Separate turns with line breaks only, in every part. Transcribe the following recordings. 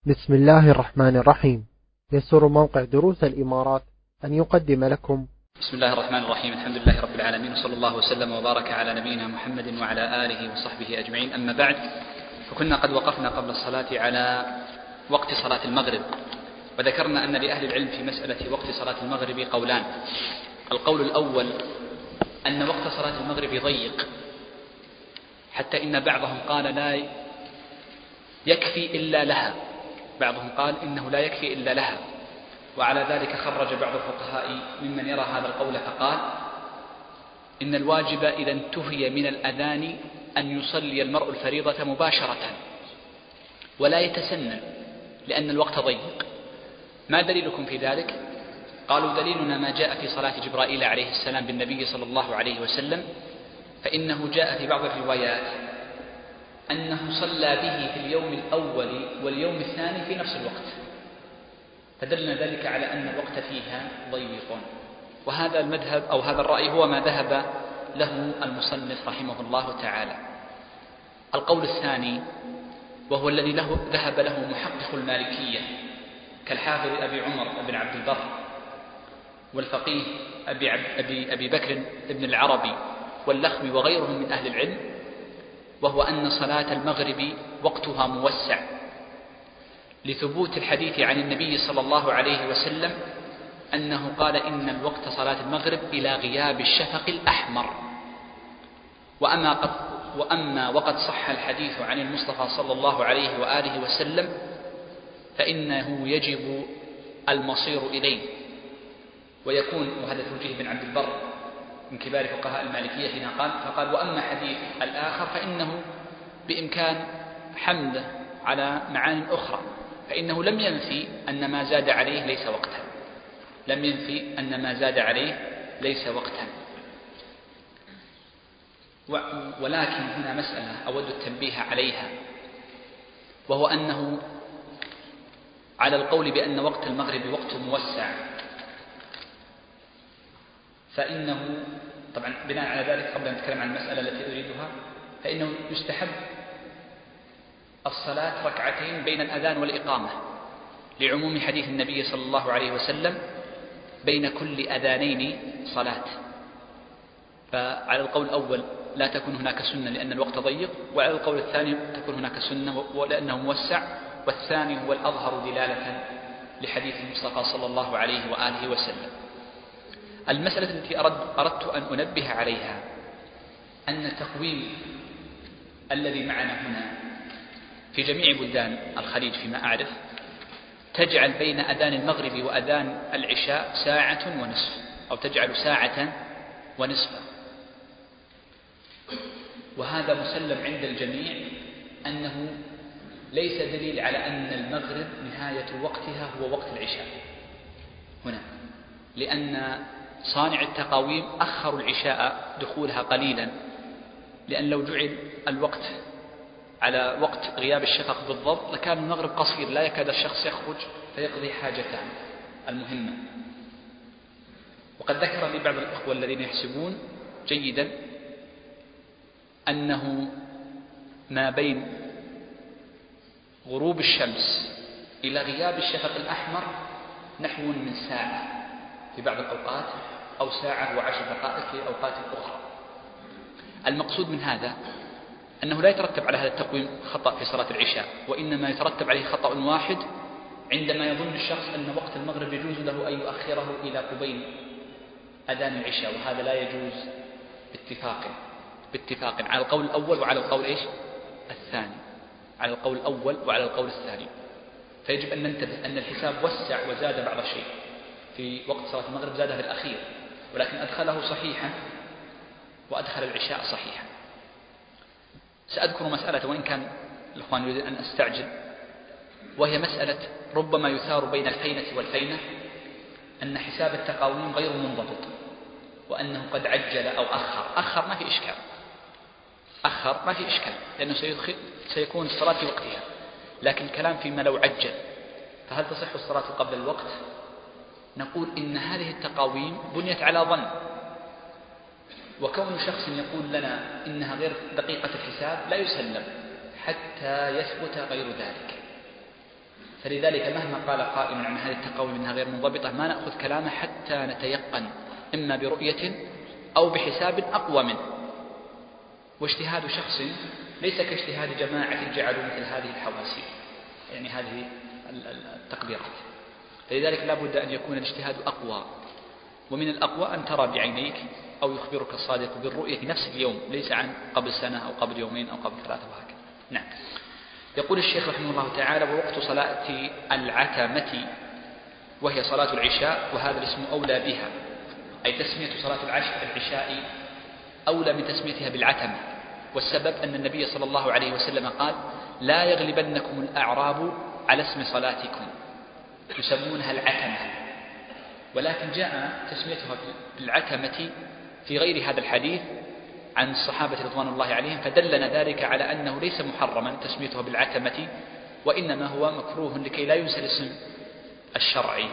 بسم الله الرحمن الرحيم. يسر موقع دروس الإمارات أن يقدم لكم
بسم الله الرحمن الرحيم. الحمد لله رب العالمين، وصلى الله وسلم وبارك على نبينا محمد وعلى آله وصحبه أجمعين. أما بعد، فكنا قد وقفنا قبل الصلاة على وقت صلاة المغرب، وذكرنا أن لأهل العلم في مسألة وقت صلاة المغرب قولان. القول الأول أن وقت صلاة المغرب ضيق، حتى إن بعضهم قال لا يكفي إلا لها، بعضهم قال إنه لا يكفي إلا لها، وعلى ذلك خرج بعض الفقهاء ممن يرى هذا القول فقال إن الواجب إذا انتهي من الأذان أن يصلي المرء الفريضة مباشرة ولا يتسنن، لأن الوقت ضيق. ما دليلكم في ذلك؟ قالوا دليلنا ما جاء في صلاة جبرائيل عليه السلام بالنبي صلى الله عليه وسلم، فإنه جاء في بعض الروايات أنه صلى به في اليوم الأول واليوم الثاني في نفس الوقت، فدلنا ذلك على أن الوقت فيها ضيق. وهذا المذهب أو هذا الرأي هو ما ذهب له المصنف رحمه الله تعالى. القول الثاني، وهو الذي ذهب له محقق المالكية كالحافظ أبي عمر بن عبد البر والفقيه أبي بكر بن العربي واللخمي وغيرهم من أهل العلم، وهو أن صلاة المغرب وقتها موسع، لثبوت الحديث عن النبي صلى الله عليه وسلم أنه قال إن الوقت صلاة المغرب إلى غياب الشفق الأحمر. وأما وقد صح الحديث عن المصطفى صلى الله عليه وآله وسلم فإنه يجب المصير إليه، ويكون، وهذا توجيه بن عبد البر من كبار فقهاء المالكية حين فقال وأما حديث الآخر فإنه بإمكان حمله على معان أخرى، فإنه لم ينفي أن ما زاد عليه ليس وقتا، لم ينفي أن ما زاد عليه ليس وقتا. ولكن هنا مسألة أود التنبيه عليها، وهو أنه على القول بأن وقت المغرب وقت موسع، فإنه طبعا بناء على ذلك قبل أن نتكلم عن المسألة التي أريدها، فإنه يستحب الصلاة ركعتين بين الأذان والإقامة، لعموم حديث النبي صلى الله عليه وسلم بين كل أذانين صلاة. فعلى القول الأول لا تكون هناك سنة لأن الوقت ضيق، وعلى القول الثاني تكون هناك سنة ولأنه موسع، والثاني هو الأظهر دلالة لحديث المصطفى صلى الله عليه وآله وسلم. المسألة التي أردت أن أنبه عليها أن التقويم الذي معنا هنا في جميع بلدان الخليج فيما أعرف تجعل بين أذان المغرب وأذان العشاء ساعة ونصف، أو تجعل ساعة ونصفا، وهذا مسلم عند الجميع أنه ليس دليل على أن المغرب نهاية وقتها هو وقت العشاء هنا، لأن صانع التقاويم أخروا العشاء دخولها قليلا، لأن لو جعل الوقت على وقت غياب الشفق بالضبط لكان المغرب قصير، لا يكاد الشخص يخرج فيقضي حاجته المهمة. وقد ذكر لي بعض الأخوة الذين يحسبون جيدا أنه ما بين غروب الشمس إلى غياب الشفق الأحمر نحو من ساعة في بعض الأوقات، أو ساعة و10 دقائق في أوقات أخرى. المقصود من هذا أنه لا يترتب على هذا التقويم خطأ في صلاة العشاء، وإنما يترتب عليه خطأ واحد عندما يظن الشخص أن وقت المغرب يجوز له أن يؤخره إلى قبيل أذان العشاء، وهذا لا يجوز باتفاق على القول الأول وعلى القول الثاني، على القول الأول وعلى القول الثاني. فيجب أن ننتبه أن الحساب وسع وزاد بعض الشيء في وقت صلاة المغرب، زادها في الأخير، ولكن أدخله صحيحا وأدخل العشاء صحيحا. سأذكر مسألة وإن كان الإخوان يريد أن أستعجل، وهي مسألة ربما يثار بين الفينة والفينة أن حساب التقاويم غير منضبط، وأنه قد عجل أو أخر ما في إشكال، لأنه سيكون الصلاة في وقتها، لكن الكلام فيما لو عجل فهل تصح الصلاة قبل الوقت؟ نقول إن هذه التقاويم بنيت على ظن، وكون شخص يقول لنا إنها غير دقيقة الحساب لا يسلم حتى يثبت غير ذلك. فلذلك مهما قال قائل عن هذه التقاويم أنها غير منضبطة ما نأخذ كلامه حتى نتيقن إما برؤية أو بحساب أقوى منه. واجتهاد شخص ليس كاجتهاد جماعة جعلوا مثل هذه الحواسيب، يعني هذه التقديرات. فلذلك لا بد أن يكون الاجتهاد أقوى، ومن الأقوى أن ترى بعينيك أو يخبرك الصادق بالرؤية نفس اليوم، ليس عن قبل سنة أو قبل يومين أو قبل 3 وهكذا. نعم. يقول الشيخ رحمه الله تعالى: ووقت صلاة العتمة وهي صلاة العشاء، وهذا الاسم أولى بها، أي تسمية صلاة العشاء أولى من تسميتها بالعتمة. والسبب أن النبي صلى الله عليه وسلم قال: لا يغلبنكم الأعراب على اسم صلاتكم، يسمونها العتمة. ولكن جاء تسميتها بالعتمة في غير هذا الحديث عن الصحابة رضوان الله عليهم، فدلنا ذلك على أنه ليس محرما تسميتها بالعتمة، وإنما هو مكروه لكي لا ينسى الاسم الشرعي.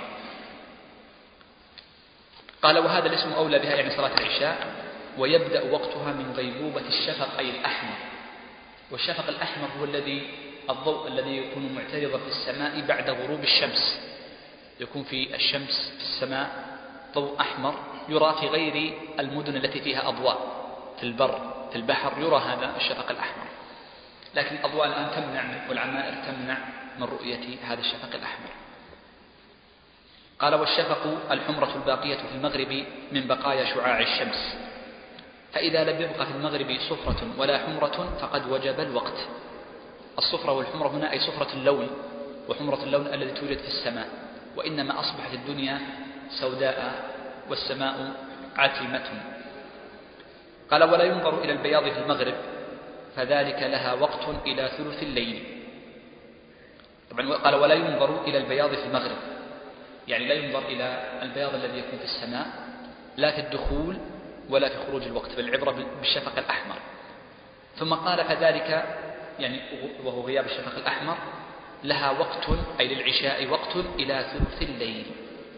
قال: وهذا الاسم أولى بها، يعني صلاة العشاء، ويبدأ وقتها من غيبوبة الشفق أي الأحمر. والشفق الأحمر هو الضوء الذي يكون معترضا في السماء بعد غروب الشمس، يكون في الشمس في السماء ضوء أحمر يرى في غير المدن التي فيها أضواء، في البر في البحر يرى هذا الشفق الأحمر، لكن الأضواء الآن تمنع والعمائر تمنع من رؤية هذا الشفق الأحمر. قال: والشفق الحمرة الباقية في المغرب من بقايا شعاع الشمس، فإذا لم يبقى في المغرب صفرة ولا حمرة فقد وجب الوقت. الصفرة والحمرة هنا أي صفرة اللون وحمرة اللون الذي توجد في السماء، وإنما أصبحت الدنيا سوداء والسماء عتمة. قال: ولا ينظر إلى البياض في المغرب، فذلك لها وقت إلى ثلث الليل. طبعا قال: ولا ينظر إلى البياض في المغرب، يعني لا ينظر إلى البياض الذي يكون في السماء لا في الدخول ولا في خروج الوقت، بل العبرة بالشفق الأحمر. ثم قال: فذلك يعني وهو غياب الشفق الأحمر لها وقت، أي للعشاء وقت إلى ثلث الليل،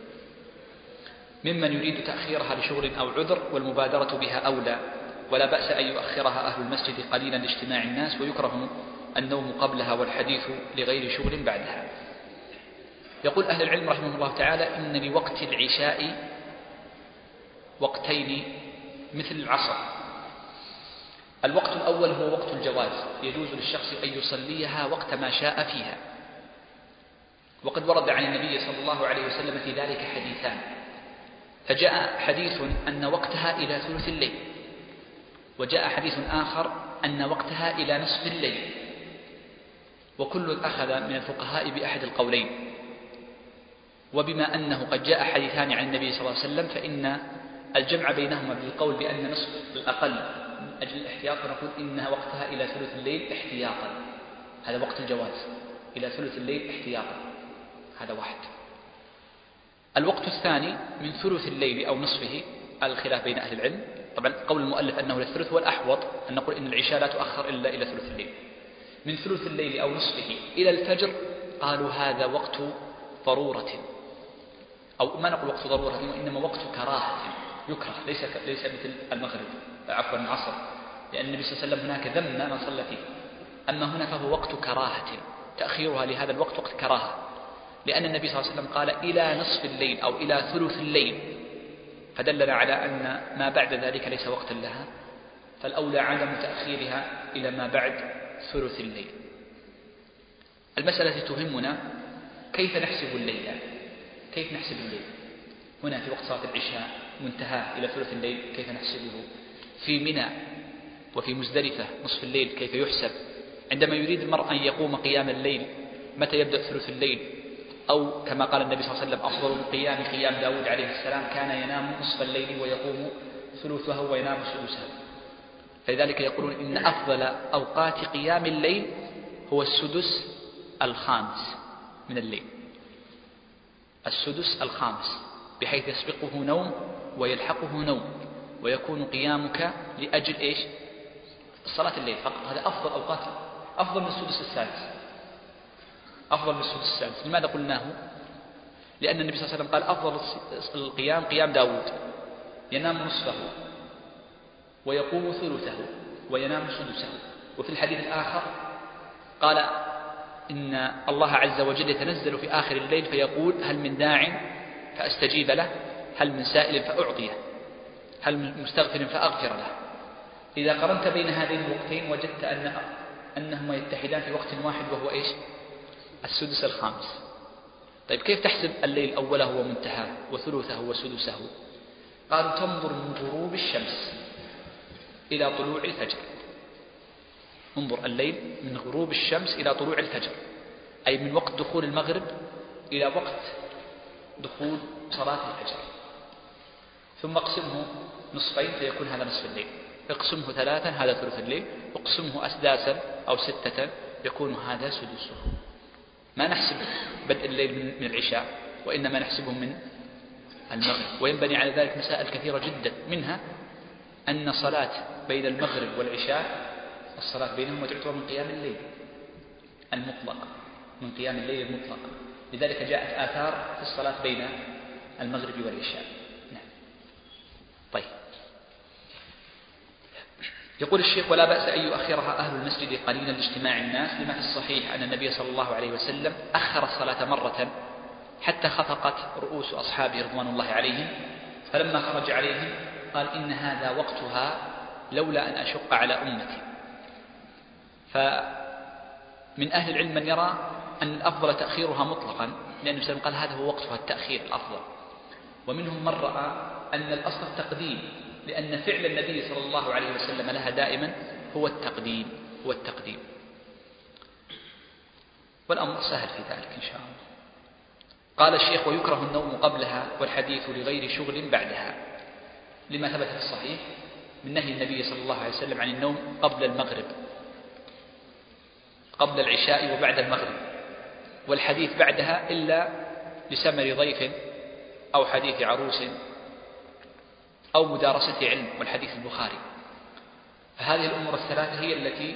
ممن يريد تأخيرها لشغل أو عذر، والمبادرة بها أولى، ولا بأس أن يؤخرها أهل المسجد قليلا لاجتماع الناس، ويكره النوم قبلها والحديث لغير شغل بعدها. يقول أهل العلم رحمه الله تعالى: إن لوقت العشاء وقتين مثل العصر. الوقت الأول هو وقت الجواز، يجوز للشخص أن يصليها وقت ما شاء فيها، وقد ورد عن النبي صلى الله عليه وسلم في ذلك حديثان. فجاء حديث أن وقتها إلى ثلث الليل، وجاء حديث آخر أن وقتها إلى نصف الليل، وكل أخذ من الفقهاء بأحد القولين. وبما أنه قد جاء حديثان عن النبي صلى الله عليه وسلم، فإن الجمع بينهما بالقول بأن نصف الأقل من أجل الاحتياط، ونقول إنها وقتها إلى ثلث الليل احتياطا، هذا وقت الجواز إلى ثلث الليل احتياطا، هذا واحد. الوقت الثاني من ثلث الليل أو نصفه، الخلاف بين أهل العلم. طبعا قول المؤلف أنه للثلث، والأحوط أن نقول إن العشاء لا تؤخر إلا إلى ثلث الليل. من ثلث الليل أو نصفه إلى الفجر قالوا هذا وقت ضرورة، أو ما نقول وقت ضرورة، وإنما وقت كراهة، يكره، ليس مثل المغرب عفوا العصر، لأن النبي صلى الله عليه وسلم هناك ذم من صلى فيه، أما هنا فهو وقت كراهة، تأخيرها لهذا الوقت وقت كراهة، لأن النبي صلى الله عليه وسلم قال إلى نصف الليل أو إلى ثلث الليل، فدلنا على أن ما بعد ذلك ليس وقتا لها، فالأولى عدم تأخيرها إلى ما بعد ثلث الليل. المسألة تهمنا كيف نحسب الليل، كيف نحسب الليل هنا في وقت صلاة العشاء منتهى إلى ثلث الليل، كيف نحسبه؟ في منى وفي مزدلفة نصف الليل كيف يحسب؟ عندما يريد المرء أن يقوم قيام الليل متى يبدأ ثلث الليل؟ أو كما قال النبي صلى الله عليه وسلم: أفضل القيام قيام داود عليه السلام، كان ينام نصف الليل ويقوم ثلثه وينام سدسه. فلذلك يقولون إن أفضل أوقات قيام الليل هو السدس الخامس من الليل، السدس الخامس، بحيث يسبقه نوم ويلحقه نوم، ويكون قيامك لأجل إيش؟ صلاة الليل فقط. هذا أفضل أوقات، أفضل من السدس السادس، أفضل من السدس السادس. لماذا قلناه؟ لأن النبي صلى الله عليه وسلم قال أفضل القيام قيام داود، ينام نصفه ويقوم ثلثه وينام سدسه. وفي الحديث الآخر قال إن الله عز وجل يتنزل في آخر الليل فيقول هل من داع فأستجيب له، هل من سائل فأعطيه، هل من مستغفر فأغفر له. إذا قرنت بين هذين الوقتين وجدت أنهما يتحدان في وقت واحد، وهو إيش؟ السدس الخامس. طيب كيف تحسب الليل أوله ومنتهاه وثلثه وسدسه؟ قالوا تنظر من غروب الشمس إلى طلوع الفجر. انظر الليل من غروب الشمس إلى طلوع الفجر، أي من وقت دخول المغرب إلى وقت دخول صلاة الفجر. ثم اقسمه نصفين فيكون هذا نصف الليل، اقسمه ثلاثا هذا ثلث الليل، اقسمه أسداسا أو ستة يكون هذا سدسه. ما نحسب بدء الليل من العشاء، وإنما نحسبه من المغرب. وينبني على ذلك مسائل كثيرة جدا، منها أن صلاة بين المغرب والعشاء الصلاة بينهما تعتبر من قيام الليل المطلق، من قيام الليل المطلق. لذلك جاءت آثار في الصلاة بين المغرب والعشاء. نعم. طيب، يقول الشيخ ولا بأس أن يؤخرها أهل المسجد قليلا لاجتماع الناس، لما في الصحيح أن النبي صلى الله عليه وسلم أخر الصلاة مرة حتى خفقت رؤوس أصحابه رضوان الله عليهم، فلما خرج عليهم قال إن هذا وقتها لولا أن أشق على أمتي. فمن أهل العلم من يرى أن الأفضل تأخيرها مطلقا، لأن النبي صلى الله عليه وسلم قال هذا هو وقتها التأخير الأفضل. ومنهم من رأى أن الأصل التقديم، لأن فعل النبي صلى الله عليه وسلم لها دائما هو التقديم. والأمر سهل في ذلك إن شاء الله. قال الشيخ ويكره النوم قبلها والحديث لغير شغل بعدها، لما ثبت في الصحيح من نهي النبي صلى الله عليه وسلم عن النوم قبل المغرب، قبل العشاء وبعد المغرب، والحديث بعدها إلا لسمر ضيف أو حديث عروس أو مدارسة علم، والحديث البخاري. فهذه الأمور الثلاثة هي التي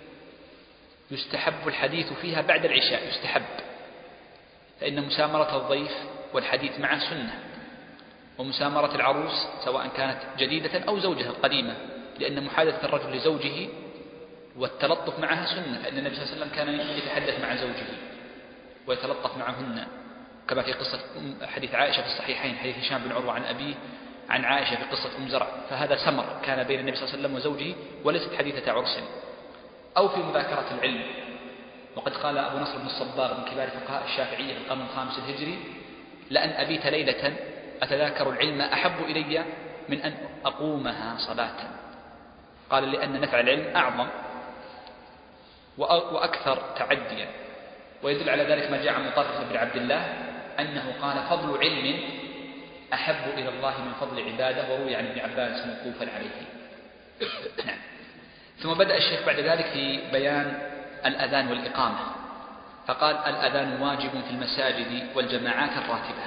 يستحب الحديث فيها بعد العشاء، يستحب، فإن مسامرة الضيف والحديث معه سنة، ومسامرة العروس سواء كانت جديدة أو زوجها القديمة، لأن محادثة الرجل لزوجه والتلطف معها سنة، فإن النبي صلى الله عليه وسلم كان يتحدث مع زوجه ويتلطف معهن، كما في قصة حديث عائشة في الصحيحين، حديث هشام بن عروة عن أبيه عن عائشة في قصة أم زرع، فهذا سمر كان بين النبي صلى الله عليه وسلم وزوجه وليست حديثة عرس. أو في مذاكرة العلم، وقد قال أبو نصر بن الصباغ من كبار فقهاء الشافعية في القرن الخامس الهجري لأن أبيت ليلة أتذاكر العلم أحب إلي من أن أقومها صلاة. قال لأن نفع العلم أعظم وأكثر تعديا. ويدل على ذلك ما جاء عن مطرف بن عبد الله أنه قال فضل علم أحب إلى الله من فضل عبادة، وروي عن ابن عباس موقوفا عليه. نعم. ثم بدأ الشيخ بعد ذلك في بيان الأذان والإقامة، فقال الأذان واجب في المساجد والجماعات الراتبة.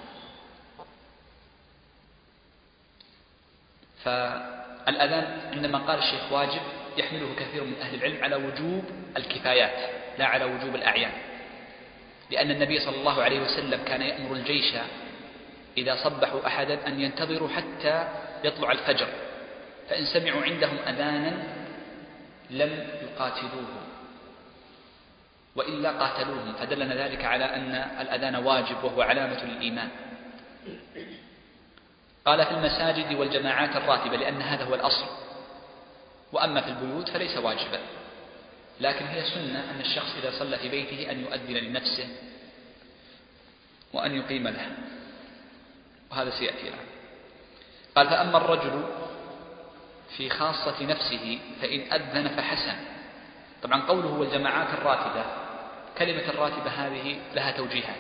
فالأذان عندما قال الشيخ واجب يحمله كثير من أهل العلم على وجوب الكفايات لا على وجوب الأعيان، لأن النبي صلى الله عليه وسلم كان يأمر الجيش إذا صبحوا أحدا أن ينتظروا حتى يطلع الفجر، فإن سمعوا عندهم أذانا لم يقاتلوه وإلا قاتلوهم، فدلنا ذلك على أن الأذان واجب وهو علامة للإيمان. قال في المساجد والجماعات الراتبة لأن هذا هو الأصل، وأما في البيوت فليس واجبا، لكن هي سنة أن الشخص إذا صلى في بيته أن يؤذن لنفسه وأن يقيم له، وهذا سيأتي الآن. قال فأما الرجل في خاصة نفسه فإن أذن فحسن. طبعا قوله والجماعات الراتبة، كلمة الراتبة هذه لها توجيهات،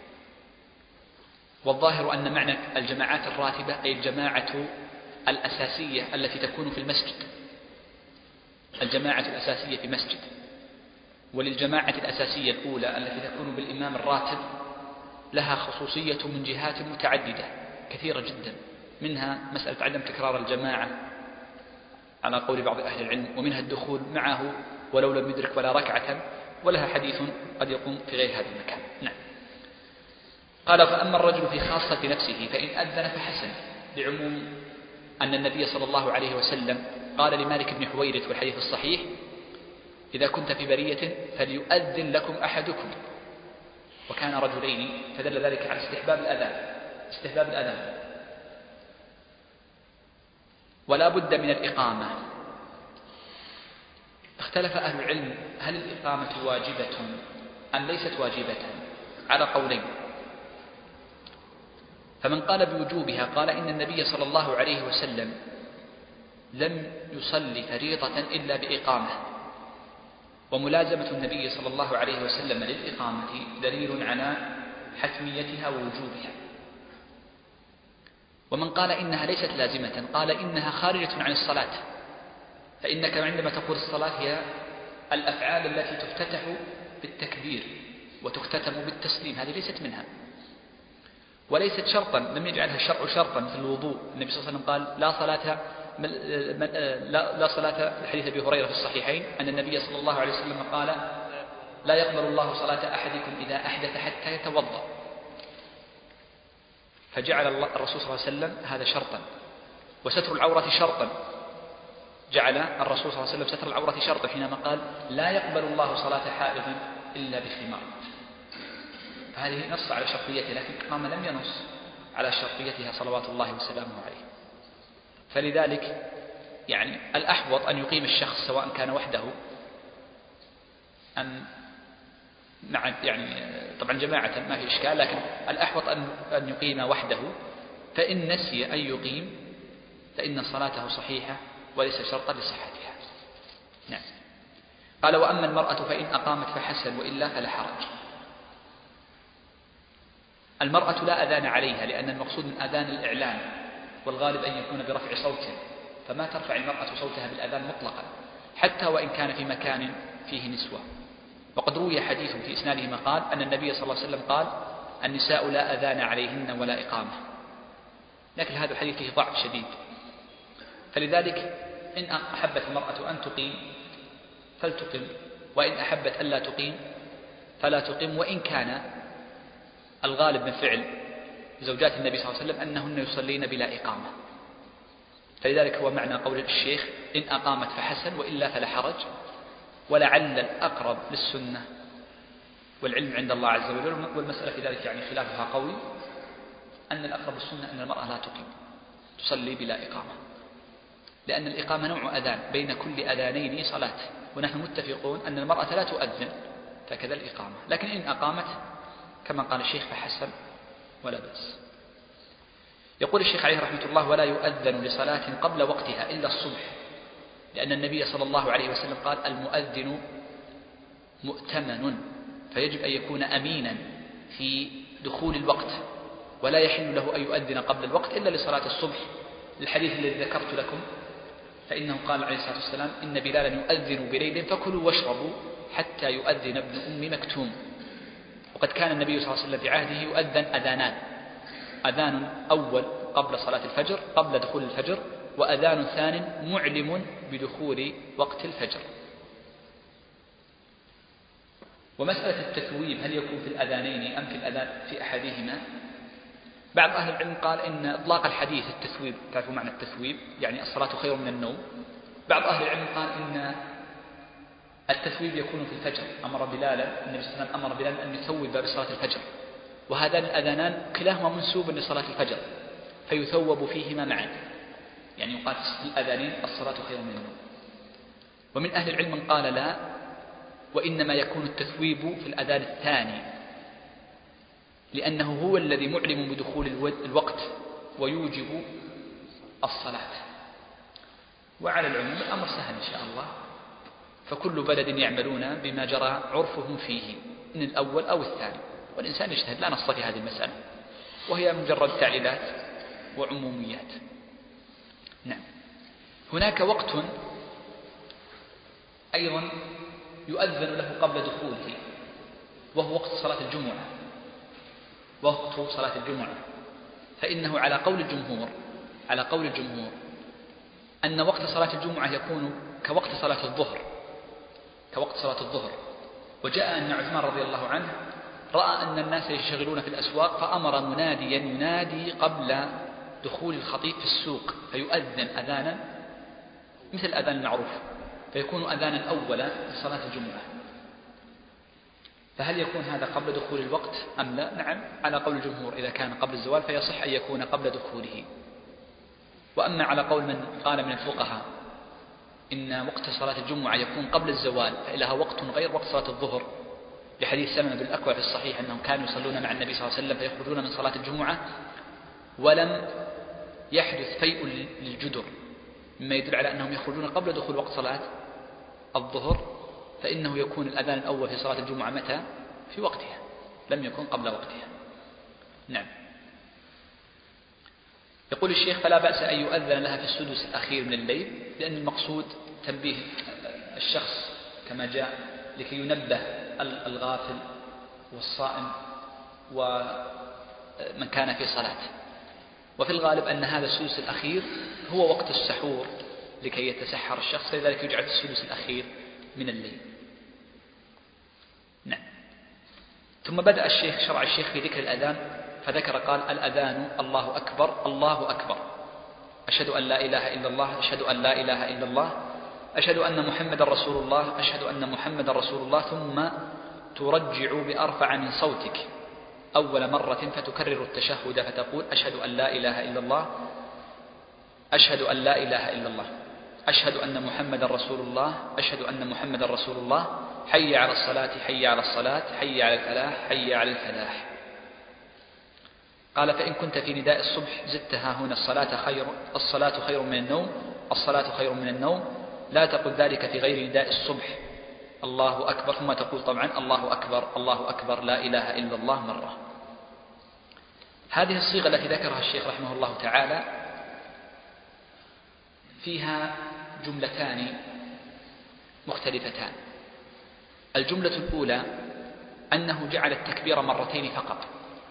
والظاهر أن معنى الجماعات الراتبة أي الجماعة الأساسية التي تكون في المسجد، الجماعة الأساسية في مسجد. وللجماعة الأساسية الأولى التي تكون بالإمام الراتب لها خصوصية من جهات متعددة كثيرة جدا، منها مسألة عدم تكرار الجماعة على قول بعض أهل العلم، ومنها الدخول معه ولو لم يدرك ولا ركعة، ولها حديث قد يقوم في غير هذا المكان. نعم. قال فأما الرجل في خاصة نفسه فإن أذن فحسن، لعموم أن النبي صلى الله عليه وسلم قال لمالك بن حويرث والحديث الصحيح إذا كنت في برية فليؤذن لكم أحدكم، وكان رجلين، فدل ذلك على استحباب الأذان. ولا بد من الإقامة. اختلف أهل العلم هل الإقامة واجبة أم ليست واجبة، على قولين. فمن قال بوجوبها قال إن النبي صلى الله عليه وسلم لم يصلي فريضة إلا بإقامة، وملازمة النبي صلى الله عليه وسلم للإقامة دليل على حتميتها ووجوبها. ومن قال إنها ليست لازمة قال إنها خارجة عن الصلاة، فإنك عندما تقول الصلاة هي الأفعال التي تفتتح بالتكبير وتختتم بالتسليم، هذه ليست منها، وليست شرطا، لم يجعلها الشرع شرطا مثل الوضوء. النبي صلى الله عليه وسلم قال لا صلاة، الحديث أبي هريرة في الصحيحين أن النبي صلى الله عليه وسلم قال لا يقبل الله صلاة أحدكم إذا أحدث حتى يتوضأ، فجعل الرسول صلى الله عليه وسلم هذا شرطا. وستر العورة شرطا، جعل الرسول صلى الله عليه وسلم ستر العورة شرطا حينما قال لا يقبل الله صلاة حائض إلا بخمار، فهذه نص على شرطيتها، لكن الإقامة لم ينص على شرطيتها صلوات الله وسلامه عليه. فلذلك يعني الأحوط أن يقيم الشخص سواء كان وحده أم مع، يعني طبعا جماعة ما في إشكال، لكن الأحوط أن يقيم وحده، فإن نسي أن يقيم فإن صلاته صحيحة وليس شرطا لصحتها. نعم. قال وأما المرأة فإن أقامت فحسن وإلا فلا حرج. المرأة لا أذان عليها، لأن المقصود من أذان الإعلان، والغالب أن يكون برفع صوت، فما ترفع المرأة صوتها بالأذان مطلقا حتى وإن كان في مكان فيه نسوة. وقد روي حديث في إسناده ما قال أن النبي صلى الله عليه وسلم قال النساء لا أذان عليهن ولا إقامة، لكن هذا الحديث فيه ضعف شديد. فلذلك إن أحبت المرأة أن تقيم فلتقم، وإن أحبت ألا تقيم فلا تقيم، وإن كان الغالب من فعل زوجات النبي صلى الله عليه وسلم أنهن يصلين بلا إقامة. فلذلك هو معنى قول الشيخ إن أقامت فحسن وإلا فلا حرج. ولعل الأقرب للسنة والعلم عند الله عز وجل، والمسألة في ذلك يعني خلافها قوي، أن الأقرب للسنة أن المرأة لا تقيم، تصلي بلا إقامة، لأن الإقامة نوع أذان، بين كل أذانين صلاة، ونحن متفقون أن المرأة لا تؤذن، فكذا الإقامة. لكن إن أقامت كما قال الشيخ فحسن ولا بأس. يقول الشيخ عليه رحمة الله ولا يؤذن لصلاة قبل وقتها إلا الصبح، لأن النبي صلى الله عليه وسلم قال المؤذن مؤتمن، فيجب أن يكون أمينا في دخول الوقت، ولا يحل له أن يؤذن قبل الوقت إلا لصلاة الصبح، الحديث الذي ذكرت لكم، فإنه قال عليه الصلاة والسلام إن بلالا يؤذن بليل فكلوا واشربوا حتى يؤذن ابن أم مكتوم. وقد كان النبي صلى الله عليه وسلم في عهده يؤذن أذانان، أذان أول قبل صلاة الفجر قبل دخول الفجر، وأذان ثان معلم بدخول وقت الفجر. ومسألة التثويب هل يكون في الأذانين أم في الأذان في أحدهما؟ بعض أهل العلم قال إن إطلاق الحديث التثويب، تعرفوا معنى التثويب يعني الصلاة خير من النوم. بعض أهل العلم قال إن التثويب يكون في الفجر، أمر بلالا، النبي صلى الله عليه وسلم أمر بلالا أن يثوب بصلاة الفجر، وهذان الأذانان كلاهما منسوب لصلاة الفجر فيثوب فيهما معا، يعني يقال في الأذانين الصلاة خير من النوم. ومن أهل العلم من قال لا، وإنما يكون التثويب في الأذان الثاني، لأنه هو الذي معلم بدخول الوقت ويوجب الصلاة. وعلى العموم الأمر سهل إن شاء الله، فكل بلد يعملون بما جرى عرفهم فيه من الأول أو الثاني، والإنسان يجتهد، لا نص في هذه المسألة، وهي مجرد تعليلات وعموميات. نعم. هناك وقت أيضا يؤذن له قبل دخوله، وهو وقت صلاة الجمعة، وقت صلاة الجمعة، فإنه على قول الجمهور أن وقت صلاة الجمعة يكون كوقت صلاة الظهر. وجاء أن عثمان رضي الله عنه رأى أن الناس يشتغلون في الأسواق، فأمر مناديا ينادي قبل دخول الخطيب في السوق، فيؤذن أذانا مثل الأذان المعروف، فيكون أذانا أولا لصلاة الجمعة. فهل يكون هذا قبل دخول الوقت أم لا؟ نعم، على قول الجمهور إذا كان قبل الزوال فيصح أن يكون قبل دخوله. وأما على قول من قال من الفقهاء إن وقت صلاة الجمعة يكون قبل الزوال فإلها وقت غير وقت صلاة الظهر، لحديث سلمة بن الأكوع في الصحيح أنهم كانوا يصلون مع النبي صلى الله عليه وسلم فيخرجون من صلاة الجمعة ولم يحدث فيء للجدر، مما يدل على أنهم يخرجون قبل دخول وقت صلاة الظهر، فإنه يكون الأذان الأول في صلاة الجمعة متى؟ في وقتها، لم يكن قبل وقتها. نعم. يقول الشيخ: فلا بأس أن يؤذن لها في السدس الأخير من الليل، لأن المقصود تنبيه الشخص كما جاء لكي ينبه الغافل والصائم ومن كان في صلاة. وفي الغالب أن هذا السدس الأخير هو وقت السحور لكي يتسحر الشخص، لذلك يجعل في السدس الأخير من الليل. نعم. ثم بدأ الشيخ شرع الشيخ في ذكر الأذان، فذكر قال: الأذان الله أكبر الله أكبر، أشهد أن لا إله إلا الله، أشهد أن لا إله إلا الله، أشهد أن محمد رسول الله، أشهد أن محمد رسول الله. ثم ترجع بأرفع من صوتك أول مرة فتكرر التشهد فتقول: أشهد أن لا إله إلا الله، أشهد أن لا إله إلا الله، أشهد أن محمد رسول الله، أشهد أن محمد رسول الله، حي على الصلاة حي على الصلاة، حي على الفلاح حي على الفلاح. قال: فإن كنت في نداء الصبح زدتها هنا: الصلاة خير من النوم، الصلاة خير من النوم. لا تقل ذلك في غير نداء الصبح الله أكبر، ثم تقول طبعا الله أكبر الله أكبر لا إله إلا الله مرة. هذه الصيغة التي ذكرها الشيخ رحمه الله تعالى فيها جملتان مختلفتان. الجملة الأولى أنه جعل التكبير مرتين فقط،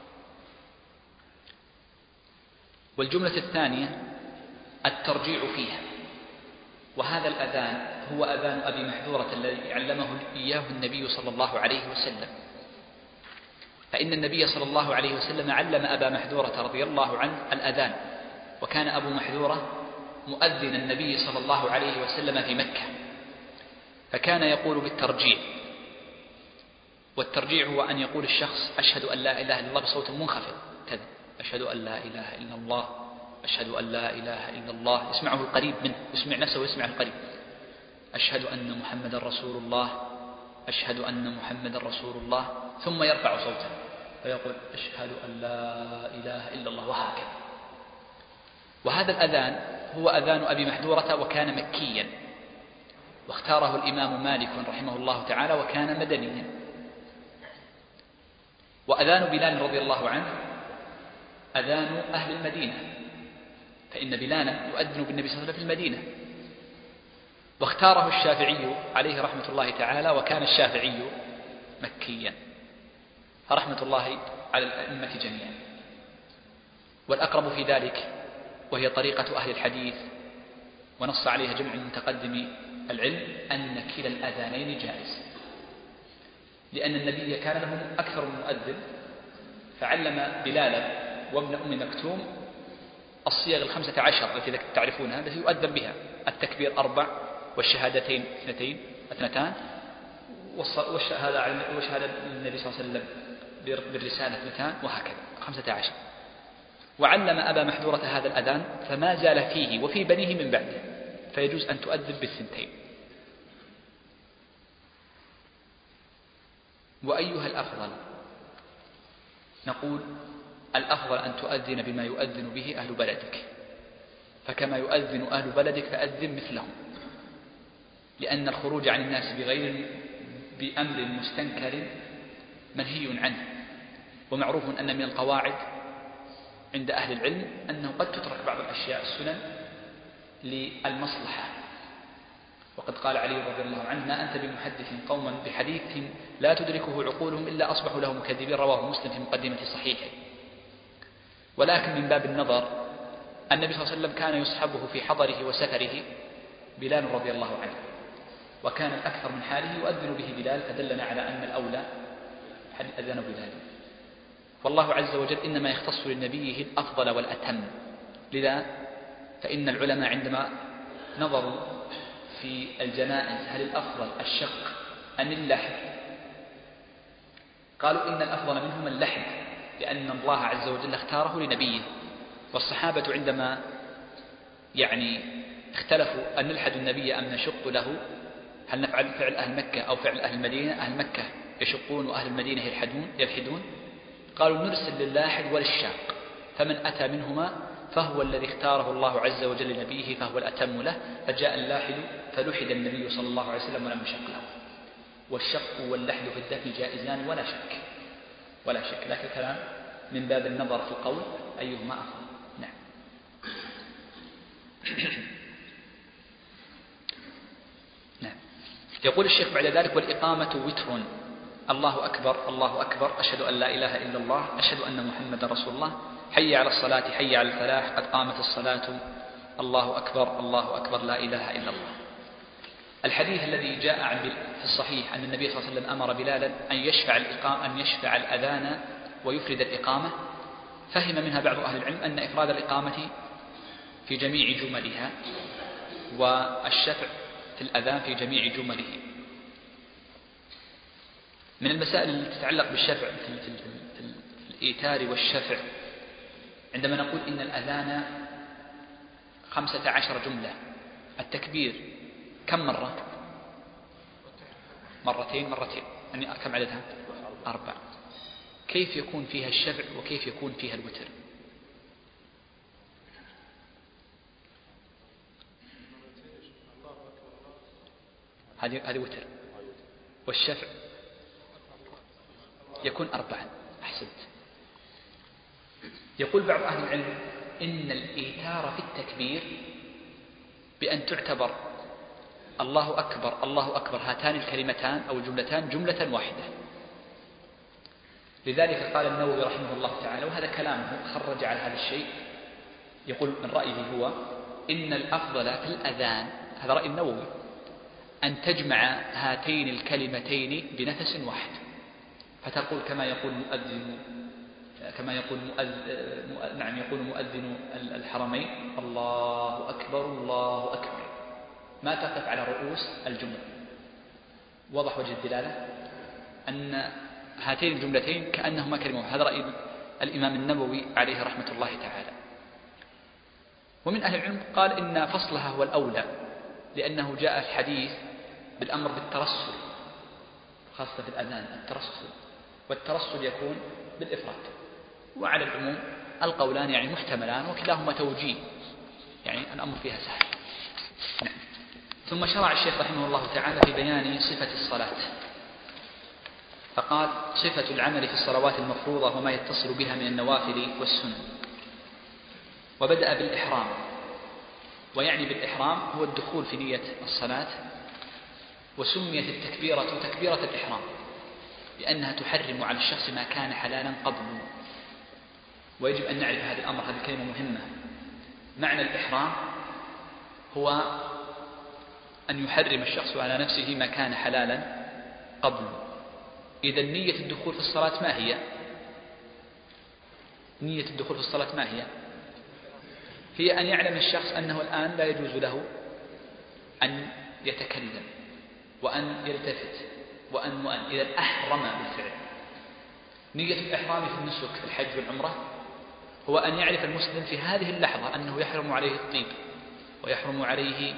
والجملة الثانية الترجيع فيها. وهذا الأذان هو أذان أبي محذورة الذي علمه إياه النبي صلى الله عليه وسلم، فإن النبي صلى الله عليه وسلم علم أبا محذورة رضي الله عنه الأذان، وكان أبو محذورة مؤذن النبي صلى الله عليه وسلم في مكة، فكان يقول بالترجيع. والترجيع هو أن يقول الشخص: أشهد أن لا إله إلا الله بصوت منخفض كذا، أشهد أن لا إله إلا الله، أشهد أن لا إله إلا الله، يسمعه القريب منه، يسمع نفسه ويسمع القريب. أشهد أن محمد رسول الله، أشهد أن محمد رسول الله، ثم يرفع صوته فيقول: أشهد أن لا إله إلا الله، وهكذا. وهذا الأذان هو أذان أبي محذورة، وكان مكيا، واختاره الإمام مالك رحمه الله تعالى، وكان مدنيا. وأذان بلال رضي الله عنه أذان أهل المدينة، فإن بلالا يؤذن بالنبي صلى الله عليه وسلم في المدينة. واختاره الشافعي عليه رحمة الله تعالى، وكان الشافعي مكيا، فرحمة الله على الأئمة جميعا. والأقرب في ذلك وهي طريقة أهل الحديث، ونص عليها جمع من متقدم العلم، أن كلا الأذانين جائز، لأن النبي كان له أكثر من مؤذن، فعلم بلالا وابن أم مكتوم الصيغ 15 التي تعرفونها التي يؤذن بها: التكبير 4، والشهادتين 2، وشهادة النبي صلى الله عليه وسلم بالرسالة 2، وهكذا 15. وعلم أبا محذورة هذا الأذان، فما زال فيه وفي بنيه من بعده، فيجوز أن تؤذن بالثنتين. وأيها الأفضل؟ نقول: الأفضل أن تؤذن بما يؤذن به أهل بلدك، فكما يؤذن أهل بلدك فأذن مثلهم، لأن الخروج عن الناس بأمر مستنكر منهي عنه. ومعروف أن من القواعد عند أهل العلم أنه قد تترك بعض الأشياء السنن للمصلحة. وقد قال علي رضي الله عنه: ما أنت بمحدث قوما بحديث لا تدركه عقولهم إلا أصبحوا له مكذبين، رواه مسلم في مقدمة صحيحه. ولكن من باب النظر، النبي صلى الله عليه وسلم كان يصحبه في حضره وسفره بلال رضي الله عنه، وكان الأكثر من حاله يؤذن به بلال، فدلنا على أن الأولى أذان بلال. والله عز وجل إنما يختص لنبيه الأفضل والأتم، لذا فإن العلماء عندما نظروا في الجنائز هل الأفضل الشق أم اللحد؟ قالوا إن الأفضل منهم اللحد، لأن الله عز وجل اختاره لنبيه. والصحابة عندما اختلفوا أن نلحد النبي أم نشق له، هل نفعل فعل أهل مكة أو فعل أهل المدينة؟ أهل مكة يشقون وأهل المدينة يلحدون. قالوا نرسل للاحد وللشاق، فمن أتى منهما فهو الذي اختاره الله عز وجل لنبيه فهو الأتم له، فجاء اللاحد فلحد النبي صلى الله عليه وسلم ولم يشق له. والشق واللحد في الدفن جائزان ولا شك، لكن الكلام من باب النظر في القول أيهما أفضل. نعم. نعم. يقول الشيخ بعد ذلك: والإقامة وتر، الله أكبر الله أكبر، أشهد أن لا إله إلا الله، أشهد أن محمدا رسول الله، حي على الصلاة حي على الفلاح، قد قامت الصلاة، الله أكبر الله أكبر، لا إله إلا الله. الحديث الذي جاء في الصحيح أن النبي صلى الله عليه وسلم أمر بلالا أن يشفع الأذان ويفرد الإقامة، فهم منها بعض أهل العلم أن إفراد الإقامة في جميع جملها والشفع في الأذان في جميع جمله. من المسائل التي تتعلق بالشفع في الإيتار والشفع، عندما نقول إن الأذان 15 جملة، التكبير كم مرة؟ مرتين، يعني كم عددها؟ 4. كيف يكون فيها الشفع وكيف يكون فيها الوتر؟ هذه وتر، والشفع يكون 4. أحسنت. يقول بعض أهل العلم إن الإيتار في التكبير بأن تعتبر الله أكبر الله أكبر هاتان الكلمتان أو الجملتان جملة واحدة. لذلك قال النووي رحمه الله تعالى، وهذا كلامه خرج على هذا الشيء، يقول من رأيه هو إن الأفضل في الأذان، هذا رأي النووي، أن تجمع هاتين الكلمتين بنفس واحد، فتقول كما يقول مؤذن الحرمين: الله أكبر الله أكبر، ما تقف على رؤوس الجمل. واضح وجه الدلالة أن هاتين الجملتين كأنهما كلمة. هذا رأي الإمام النووي عليه رحمة الله تعالى. ومن أهل العلم قال إن فصلها هو الأولى، لأنه جاء الحديث بالأمر بالترسل، خاصة في الأذان الترسل، والترسل يكون بالإفراد. وعلى العموم القولان محتملان، وكلاهما توجيه، الأمر فيها سهل. نعم. ثم شرع الشيخ رحمه الله تعالى في بيان صفة الصلاة، فقال: صفة العمل في الصلوات المفروضة وما يتصل بها من النوافل والسنن. وبدأ بالإحرام، ويعني بالإحرام هو الدخول في نية الصلاة. وسميت التكبيرة تكبيرة الإحرام لأنها تحرم على الشخص ما كان حلالا قبل. ويجب أن نعرف هذا الأمر، هذه كلمة مهمة. معنى الإحرام هو أن يحرم الشخص على نفسه ما كان حلالا قبل. إذا نية الدخول في الصلاة ما هي؟ نية الدخول في الصلاة ما هي؟ هي أن يعلم الشخص أنه الآن لا يجوز له أن يتكلم وأن يلتفت وأن إذا أحرم بالفعل. نية الإحرام في النسك في الحج والعمرة هو أن يعرف المسلم في هذه اللحظة أنه يحرم عليه الطيب، ويحرم عليه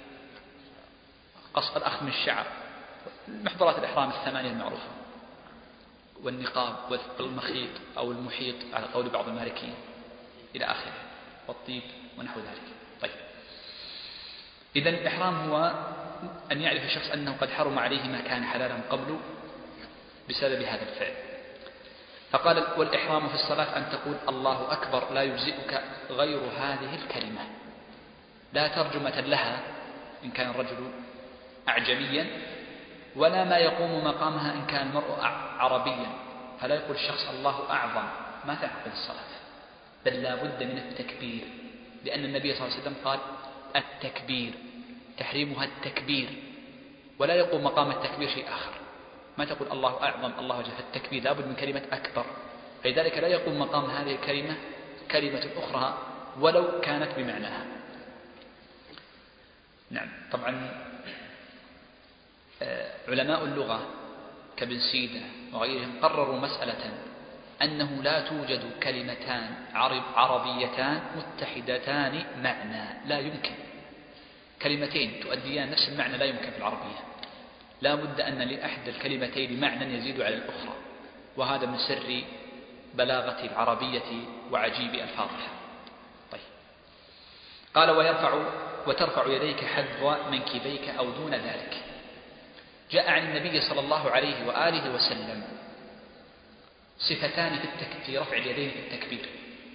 قص الأخذ من الشعر، محظورات الإحرام 8 المعروفة، والنقاب والمخيط أو المحيط على قول بعض المالكيين إلى آخره، والطيب ونحو ذلك. طيب، إذا الإحرام هو أن يعرف الشخص أنه قد حرم عليه ما كان حلالا قبل بسبب هذا الفعل. فقال: والإحرام في الصلاة أن تقول الله أكبر لا يجزئك غير هذه الكلمة، لا ترجمة لها إن كان الرجل أعجميا، ولا ما يقوم مقامها إن كان المرء عربيا. فلا يقول الشخص الله أعظم، ما تعقد الصلاة، بل لا بد من التكبير، لأن النبي صلى الله عليه وسلم قال: التكبير تحريمها التكبير، ولا يقوم مقام التكبير شيء آخر. ما تقول الله أعظم الله جل، التكبير لا بد من كلمة أكبر، فلذلك لا يقوم مقام هذه الكلمة كلمة أخرى ولو كانت بمعناها. نعم. طبعا علماء اللغة كابن سينا وغيرهم قرروا مسألة أنه لا توجد كلمتان عربيتان متحدتان معنى، لا يمكن كلمتين تؤديان نفس المعنى، لا يمكن في العربية، لا بد أن لأحد الكلمتين معنى يزيد على الأخرى، وهذا من سر بلاغة العربية وعجيب ألفاظها. طيب، قال وترفع يديك حذو منكبيك أو دون ذلك. جاء عن النبي صلى الله عليه وآله وسلم صفتان في رفع اليدين في التكبير.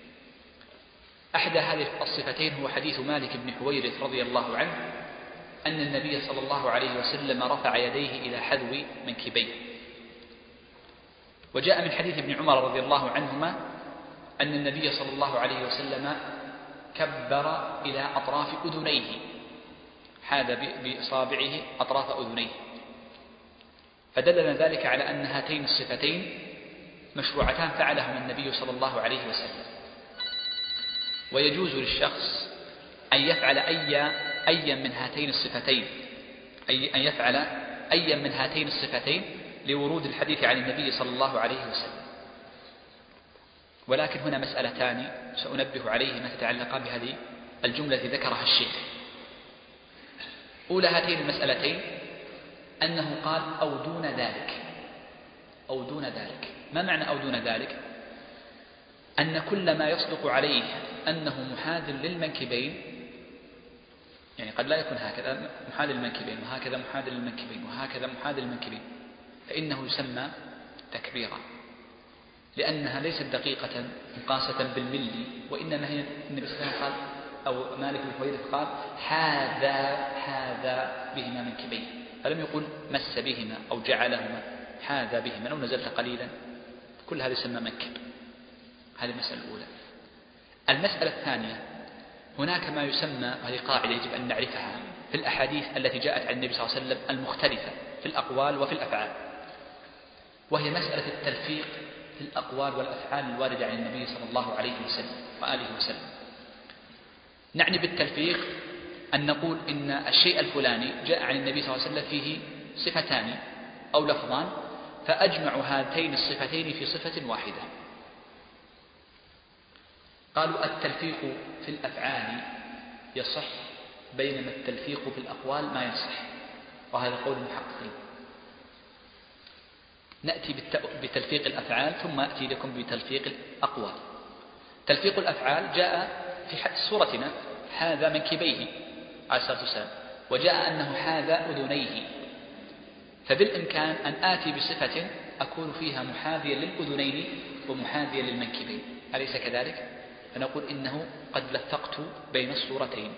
أحدى هذه الصفتين هو حديث مالك بن حويرث رضي الله عنه أن النبي صلى الله عليه وسلم رفع يديه إلى حذو منكبيه. وجاء من حديث ابن عمر رضي الله عنهما أن النبي صلى الله عليه وسلم كبر إلى أطراف أذنيه، حاذ بإصابعه أطراف أذنيه، فدلنا ذلك على أن هاتين الصفتين مشروعتان فعلهما النبي صلى الله عليه وسلم. ويجوز للشخص أن يفعل أي من هاتين الصفتين، أن يفعل أي من هاتين الصفتين لورود الحديث عن النبي صلى الله عليه وسلم. ولكن هنا مسألتان سأنبه عليهما تتعلقان بهذه الجملة التي ذكرها الشيخ. أولى هاتين المسألتين أنه قال أو دون ذلك. أو دون ذلك، ما معنى أو دون ذلك؟ أن كل ما يصدق عليه أنه محاذ للمنكبين، يعني قد لا يكون هكذا محاذ للمنكبين وهكذا محاذ للمنكبين وهكذا محاذ للمنكبين، فإنه يسمى تكبيرا، لأنها ليست دقيقة مقاسة بالملي، وإنما هي النبي صلى الله عليه وسلم قال أو مالك بن حويرث قال حاذا بهما منكبيه، فلم يقل مس بهما أو جعلهما، حاذا بهما، لو نزلت قليلا، كل هذا يسمى منكب. هذه المسألة الأولى. المسألة الثانية، هناك ما يسمى، وهذه قاعدة يجب أن نعرفها في الأحاديث التي جاءت عن النبي صلى الله عليه وسلم المختلفة في الأقوال وفي الأفعال، وهي مسألة التلفيق في الأقوال والأفعال الواردة عن النبي صلى الله عليه وسلم وآله وسلم. نعني بالتلفيق أن نقول إن الشيء الفلاني جاء عن النبي صلى الله عليه وسلم فيه صفتان أو لفظان، فأجمع هاتين الصفتين في صفة واحدة. قالوا التلفيق في الأفعال يصح، بينما التلفيق في الأقوال ما يصح، وهذا قول المحققين. نأتي بتلفيق الأفعال ثم أتي لكم بتلفيق الأقوال. تلفيق الأفعال جاء في صورتنا حاذا منكبيه عليه الصلاة والسلام، وجاء أنه حاذا أذنيه، فبالإمكان أن آتي بصفة أكون فيها محاذيا للأذنين ومحاذيا للمنكبين، أليس كذلك؟ فنقول إنه قد لفقت بين الصورتين،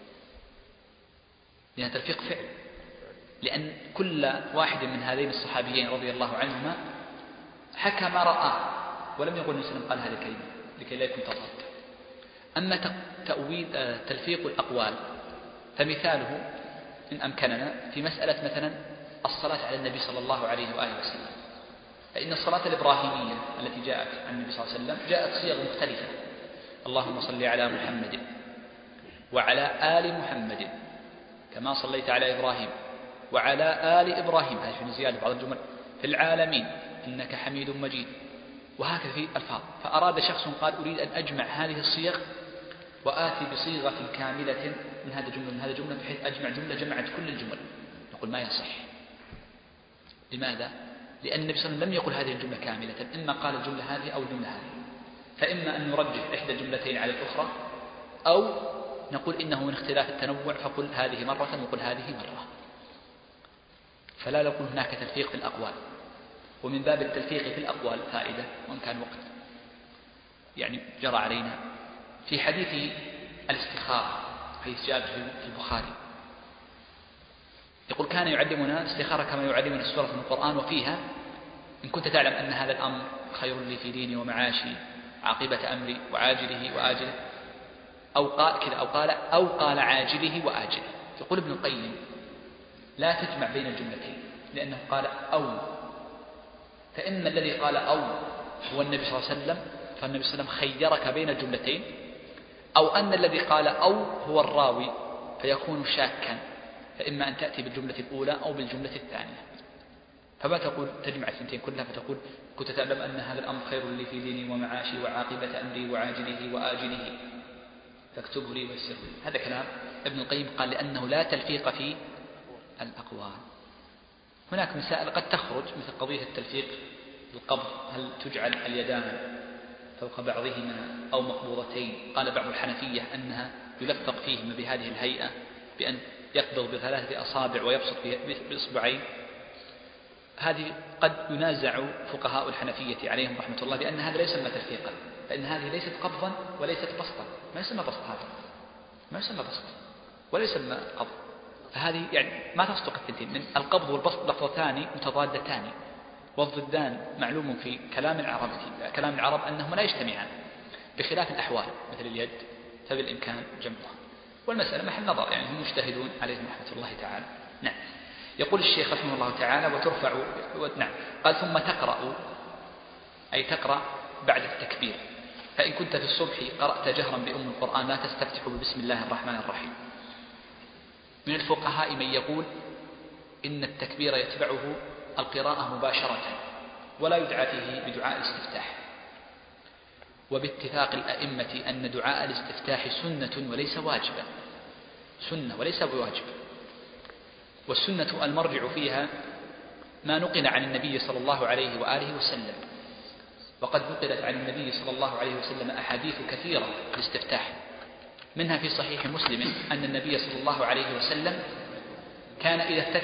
لأن تلفيق فعل، لأن كل واحد من هذين الصحابيين رضي الله عنهما حكى ما رأى، ولم يقل النبي صلى الله عليه وسلم قال هذه الكلمة لكي لا يكون تضاد. أما تلفيق الأقوال فمثاله إن أمكننا في مسألة مثلا الصلاة على النبي صلى الله عليه وآله وسلم، فإن الصلاة الإبراهيمية التي جاءت عن النبي صلى الله عليه وسلم جاءت صيغ مختلفة، اللهم صل على محمد وعلى آل محمد كما صليت على إبراهيم وعلى آل إبراهيم، هذه في زيادة بعض الجمل، في العالمين إنك حميد مجيد، وهكذا في الألفاظ. فأراد شخص قال أريد أن أجمع هذه الصيغ وآتي بصيغة كاملة من هذا جملة من هذا جملة، بحيث أجمع جملة جمعت كل الجمل. نقول ما يصح. لماذا؟ لأن النبي صلى الله عليه وسلم لم يقل هذه الجملة كاملة، إما قال الجملة هذه أو الجملة هذه، فإما أن نرجح إحدى الجملتين على الأخرى، أو نقول إنه من اختلاف التنوع فقل هذه مرة وقل هذه مرة، فلا نقول هناك تلفيق في الأقوال. ومن باب التلفيق في الأقوال فائدة، وإن كان وقت يعني جرى علينا، في حديث الاستخارة حديث جابر في البخاري يقول كان يعلمنا الاستخارة كما يعلمنا السورة من القرآن، وفيها إن كنت تعلم أن هذا الأمر خير لي في ديني ومعاشي عاقبة أمري وعاجله وآجله، أو قال عاجله وآجله. يقول ابن القيم لا تجمع بين الجملتين، لأنه قال أو، فإما الذي قال أو هو النبي صلى الله عليه وسلم، فالنبي صلى الله عليه وسلم خيرك بين الجملتين، أو أن الذي قال أو هو الراوي فيكون شاكا، فإما أن تأتي بالجملة الأولى أو بالجملة الثانية. فما تقول تجمع الثنتين كلها فتقول كنت تعلم أن هذا الأمر خير لي في ديني ومعاشي وعاقبة أمري وعاجله وآجله فاكتبه لي ويسره لي. هذا كلام ابن القيم قال لأنه لا تلفيق في الأقوال. هناك مسائل قد تخرج مثل قضية التلفيق بالقبض، هل تجعل اليدان فوق بعضهما أو مقبوضتين؟ قال بعض الحنفية أنها يلفق فيهما بهذه الهيئة بأن يقبض بثلاثة أصابع ويبسط بإصبعين. هذه قد ينازع فقهاء الحنفية عليهم رحمة الله بأن هذا لا يسمى تلفيقا، لأن هذه ليست قبضا وليست بسطا، ما يسمى بسط، هذا ما يسمى بسط ولا يسمى قبض. فهذه يعني ما تصدق الثنتين. من القبض والبسط لفظتان متضادتان والضدان معلوم في كلام العرب أنهما لا يجتمعان، بخلاف الأحوال مثل اليد فبالإمكان جمعها. والمسألة محل نظر، يعني هم مجتهدون عليهم رحمة الله تعالى. نعم. يقول الشيخ رحمه الله تعالى وترفع نعم. قال ثم تقرأ، أي تقرأ بعد التكبير. فإن كنت في الصبح قرأت جهرا بأم القرآن لا تستفتح بسم الله الرحمن الرحيم. من الفقهاء من يقول إن التكبير يتبعه القراءة مباشرة ولا يدعى فيه بدعاء الاستفتاح، وباتفاق الأئمة أن دعاء الاستفتاح سنة وليس واجبا، سنة وليس بواجب. والسنة المرجع فيها ما نقل عن النبي صلى الله عليه وآله وسلم، وقد نقلت عن النبي صلى الله عليه وسلم أحاديث كثيرة في الاستفتاح، منها في صحيح مسلم أن النبي صلى الله عليه وسلم كان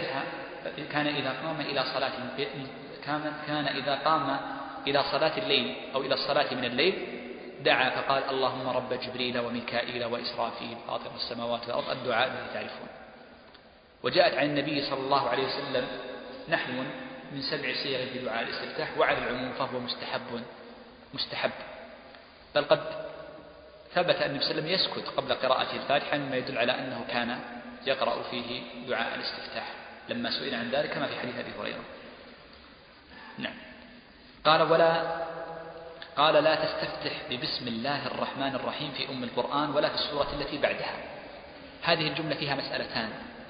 إذا قام إلى صلاة الليل أو إلى الصلاة من الليل دعا فقال اللهم رب جبريل وميكائيل وإسرافيل فاطر السماوات والأرض، الدعاء الذي تعرفون. وجاءت عن النبي صلى الله عليه وسلم نحو من 7 صيغ في دعاء الاستفتاح، وعلى العموم فهو مستحب. بل قد ثبت أن النبي صلى الله عليه وسلم يسكت قبل قراءة الفاتحة، مما يدل على أنه كان يقرأ فيه دعاء الاستفتاح لما سئل عن ذلك كما في حديث أبي هريرة. نعم. قال لا تستفتح ببسم الله الرحمن الرحيم في أم القرآن ولا في السورة التي بعدها. هذه الجملة فيها مسألتان.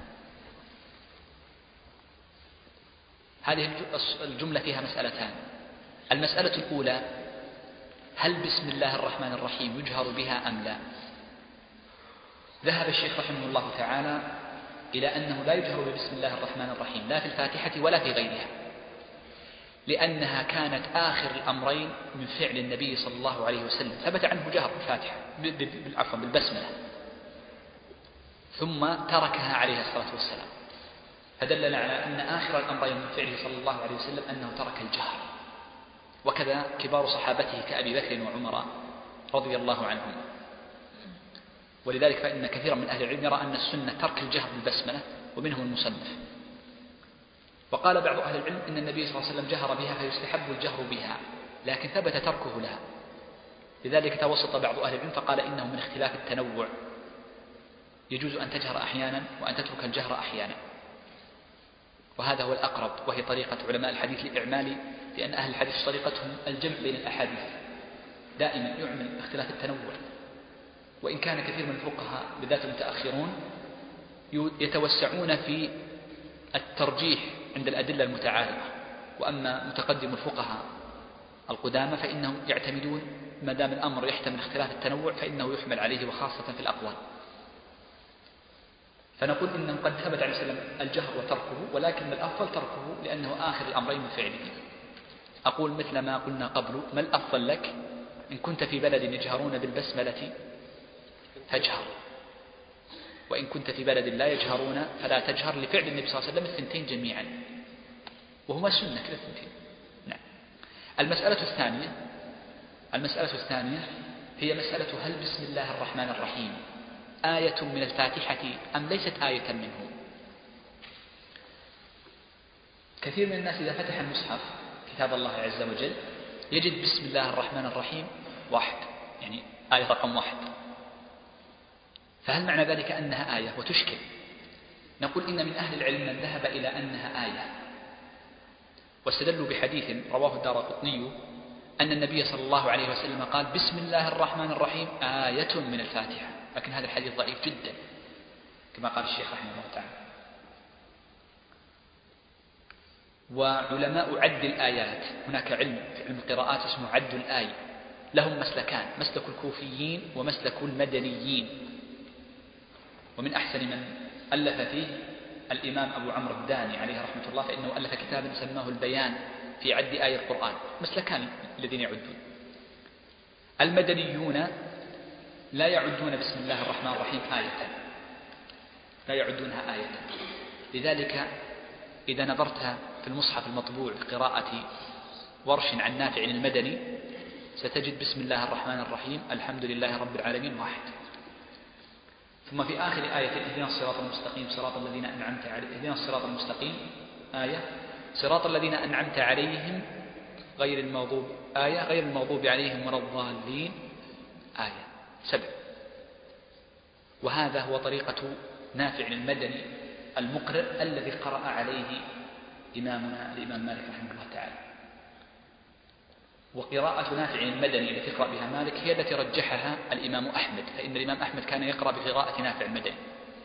المسألة الأولى: هل بسم الله الرحمن الرحيم يجهر بها أم لا؟ ذهب الشيخ رحمه الله تعالى إلى أنه لا يجهر ببسم الله الرحمن الرحيم لا في الفاتحة ولا في غيرها، لأنها كانت آخر الأمرين من فعل النبي صلى الله عليه وسلم، ثبت عنه جهر بالفاتحة بالبسملة، ثم تركها عليه الصلاة والسلام، فدلنا على أن آخر الأمرين من فعله صلى الله عليه وسلم أنه ترك الجهر. وكذا كبار صحابته كأبي بكر وعمر رضي الله عنهم. ولذلك فإن كثيرا من أهل العلم يرى أن السنة ترك الجهر بالبسملة، ومنهم المصنف. وقال بعض أهل العلم إن النبي صلى الله عليه وسلم جهر بها فيستحب الجهر بها، لكن ثبت تركه لها. لذلك توسط بعض أهل العلم فقال إنه من اختلاف التنوع، يجوز أن تجهر أحيانا وأن تترك الجهر أحيانا، وهذا هو الأقرب، وهي طريقة علماء الحديث لإعمال، لأن أهل الحديث طريقتهم الجمع بين الأحاديث، دائما يعمل اختلاف التنوع. وإن كان كثير من الفقهاء بالذات المتأخرون يتوسعون في الترجيح عند الأدلة المتعارضة، وأما متقدم الفقهاء القدامى فإنهم يعتمدون ما دام الأمر يحتمل اختلاف التنوع فإنه يحمل عليه، وخاصة في الأقوال. فنقول إنه قد ثبت عليه السلام الجهر وتركه، ولكن الأفضل تركه لأنه آخر الأمرين من فعله. أقول مثل ما قلنا قبل: ما الأفضل لك؟ إن كنت في بلد يجهرون بالبسملة فاجهر، وإن كنت في بلد لا يجهرون فلا تجهر، لفعل النبي صلى الله عليه وسلم الثنتين جميعا، وهما سنة كلا الثنتين. نعم. المسألة الثانية هي مسألة: هل بسم الله الرحمن الرحيم آية من الفاتحة أم ليست آية منه؟ كثير من الناس إذا فتح المصحف كتاب الله عز وجل يجد بسم الله الرحمن الرحيم 1، يعني آية رقم 1، فهل معنى ذلك أنها آية؟ وتشكل. نقول إن من أهل العلم من ذهب إلى أنها آية، واستدلوا بحديث رواه الدارقطني أن النبي صلى الله عليه وسلم قال: بسم الله الرحمن الرحيم آية من الفاتحة، لكن هذا الحديث ضعيف جدا كما قال الشيخ رحمه الله تعالى. وعلماء عد الآيات، هناك علم القراءات اسمه عد الآي، لهم مسلكان: مسلك الكوفيين ومسلك المدنيين. ومن أحسن من ألف فيه الإمام أبو عمرو الداني عليه رحمة الله، فإنه ألف كتابا سماه البيان في عد آية القرآن. مسلكان الذين يعدون. المدنيون لا يعدون بسم الله الرحمن الرحيم آية، لا يعدونها آية. لذلك إذا نظرت في المصحف المطبوع بقراءة ورش عن نافع المدني ستجد بسم الله الرحمن الرحيم الحمد لله رب العالمين واحد. ثم في آخر آية اهدنا الصراط المستقيم صراط الذين أنعمت عليهم، اهدنا الصراط المستقيم آية، صراط الذين أنعمت عليهم غير المغضوب آية، غير المغضوب عليهم ولا الضالين آية، 7. وهذا هو طريقة نافع المدني المقرئ الذي قرأ عليه إمامنا الإمام مالك رحمه الله تعالى. وقراءة نافع المدني التي يقرأ بها مالك هي التي رجحها الإمام أحمد، فإن الإمام أحمد كان يقرأ بقراءة نافع المدني،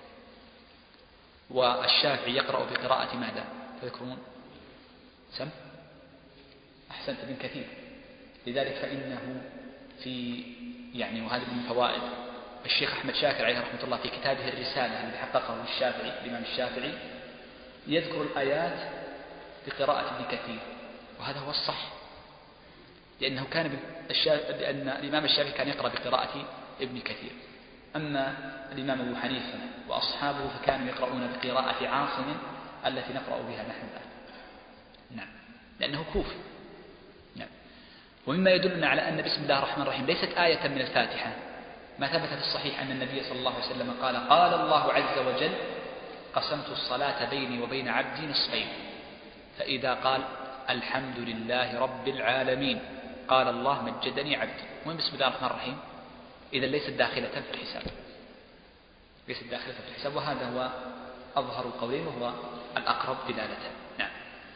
والشافعي يقرأ بقراءة ماذا تذكرون؟ سم؟ أحسنت، بن كثير. لذلك فإنه في وهذه من فوائد الشيخ أحمد شاكر عليه رحمة الله في كتابه الرسالة الذي حققه الشافعي الإمام الشافعي يذكر الآيات بقراءة ابن كثير، وهذا هو الصح، لأن الإمام الشافعي كان يقرأ بقراءة ابن كثير. أما الإمام أبو حنيفة وأصحابه فكانوا يقرؤون بقراءة عاصم التي نقرأ بها نحن الآن. نعم، لأنه كوفي. نعم. ومما يدلنا على أن بسم الله الرحمن الرحيم ليست آية من الفاتحة ما ثبت في الصحيح أن النبي صلى الله عليه وسلم قال: قال الله عز وجل: قسمت الصلاة بيني وبين عبدي نصفين، فإذا قال الحمد لله رب العالمين قال الله مجدني عبدي. وين بسم الله الرحمن الرحيم؟ إذا ليست داخلة في الحساب، ليست داخلة في الحساب، وهذا هو أظهر القولين وهو الأقرب دلالة. نعم.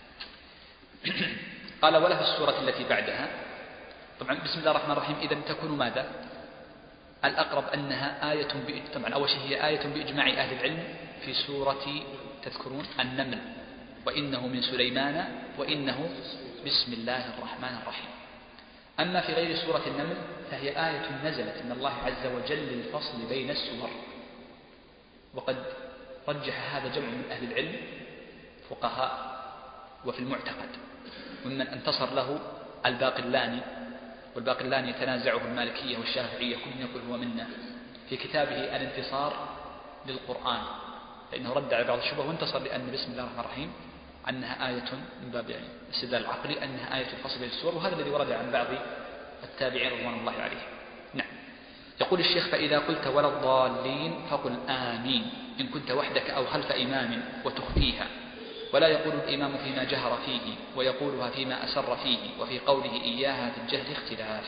قال: ولا في السورة التي بعدها. طبعا بسم الله الرحمن الرحيم إذا تكون ماذا؟ الأقرب أنها آية طبعا أول شيء هي آية بإجماع أهل العلم في سورة تذكرون النمل: وإنه من سليمان وإنه بسم الله الرحمن الرحيم. أما في غير سورة النمل فهي آية نزلت من الله عز وجل للفصل بين السور، وقد رجح هذا جمع من أهل العلم فقهاء وفي المعتقد، ومن انتصر له الباقلاني، والباقلاني يتنازعه المالكية والشافعية كل يقول هو منا، في كتابه الانتصار للقرآن، فإنه رد على بعض الشبه وانتصر لأن بسم الله الرحمن الرحيم أنها آية من باب الاستدلال العقلي أنها آية الفصل بين السور، وهذا الذي ورد عن بعض التابعين رضوان الله عليهم. نعم. يقول الشيخ: فإذا قلت ولا الضالين فقل آمين إن كنت وحدك أو خلف إمام وتخفيها، ولا يقول الإمام فيما جهر فيه ويقولها فيما أسر فيه، وفي قوله إياها في الجهل اختلاف.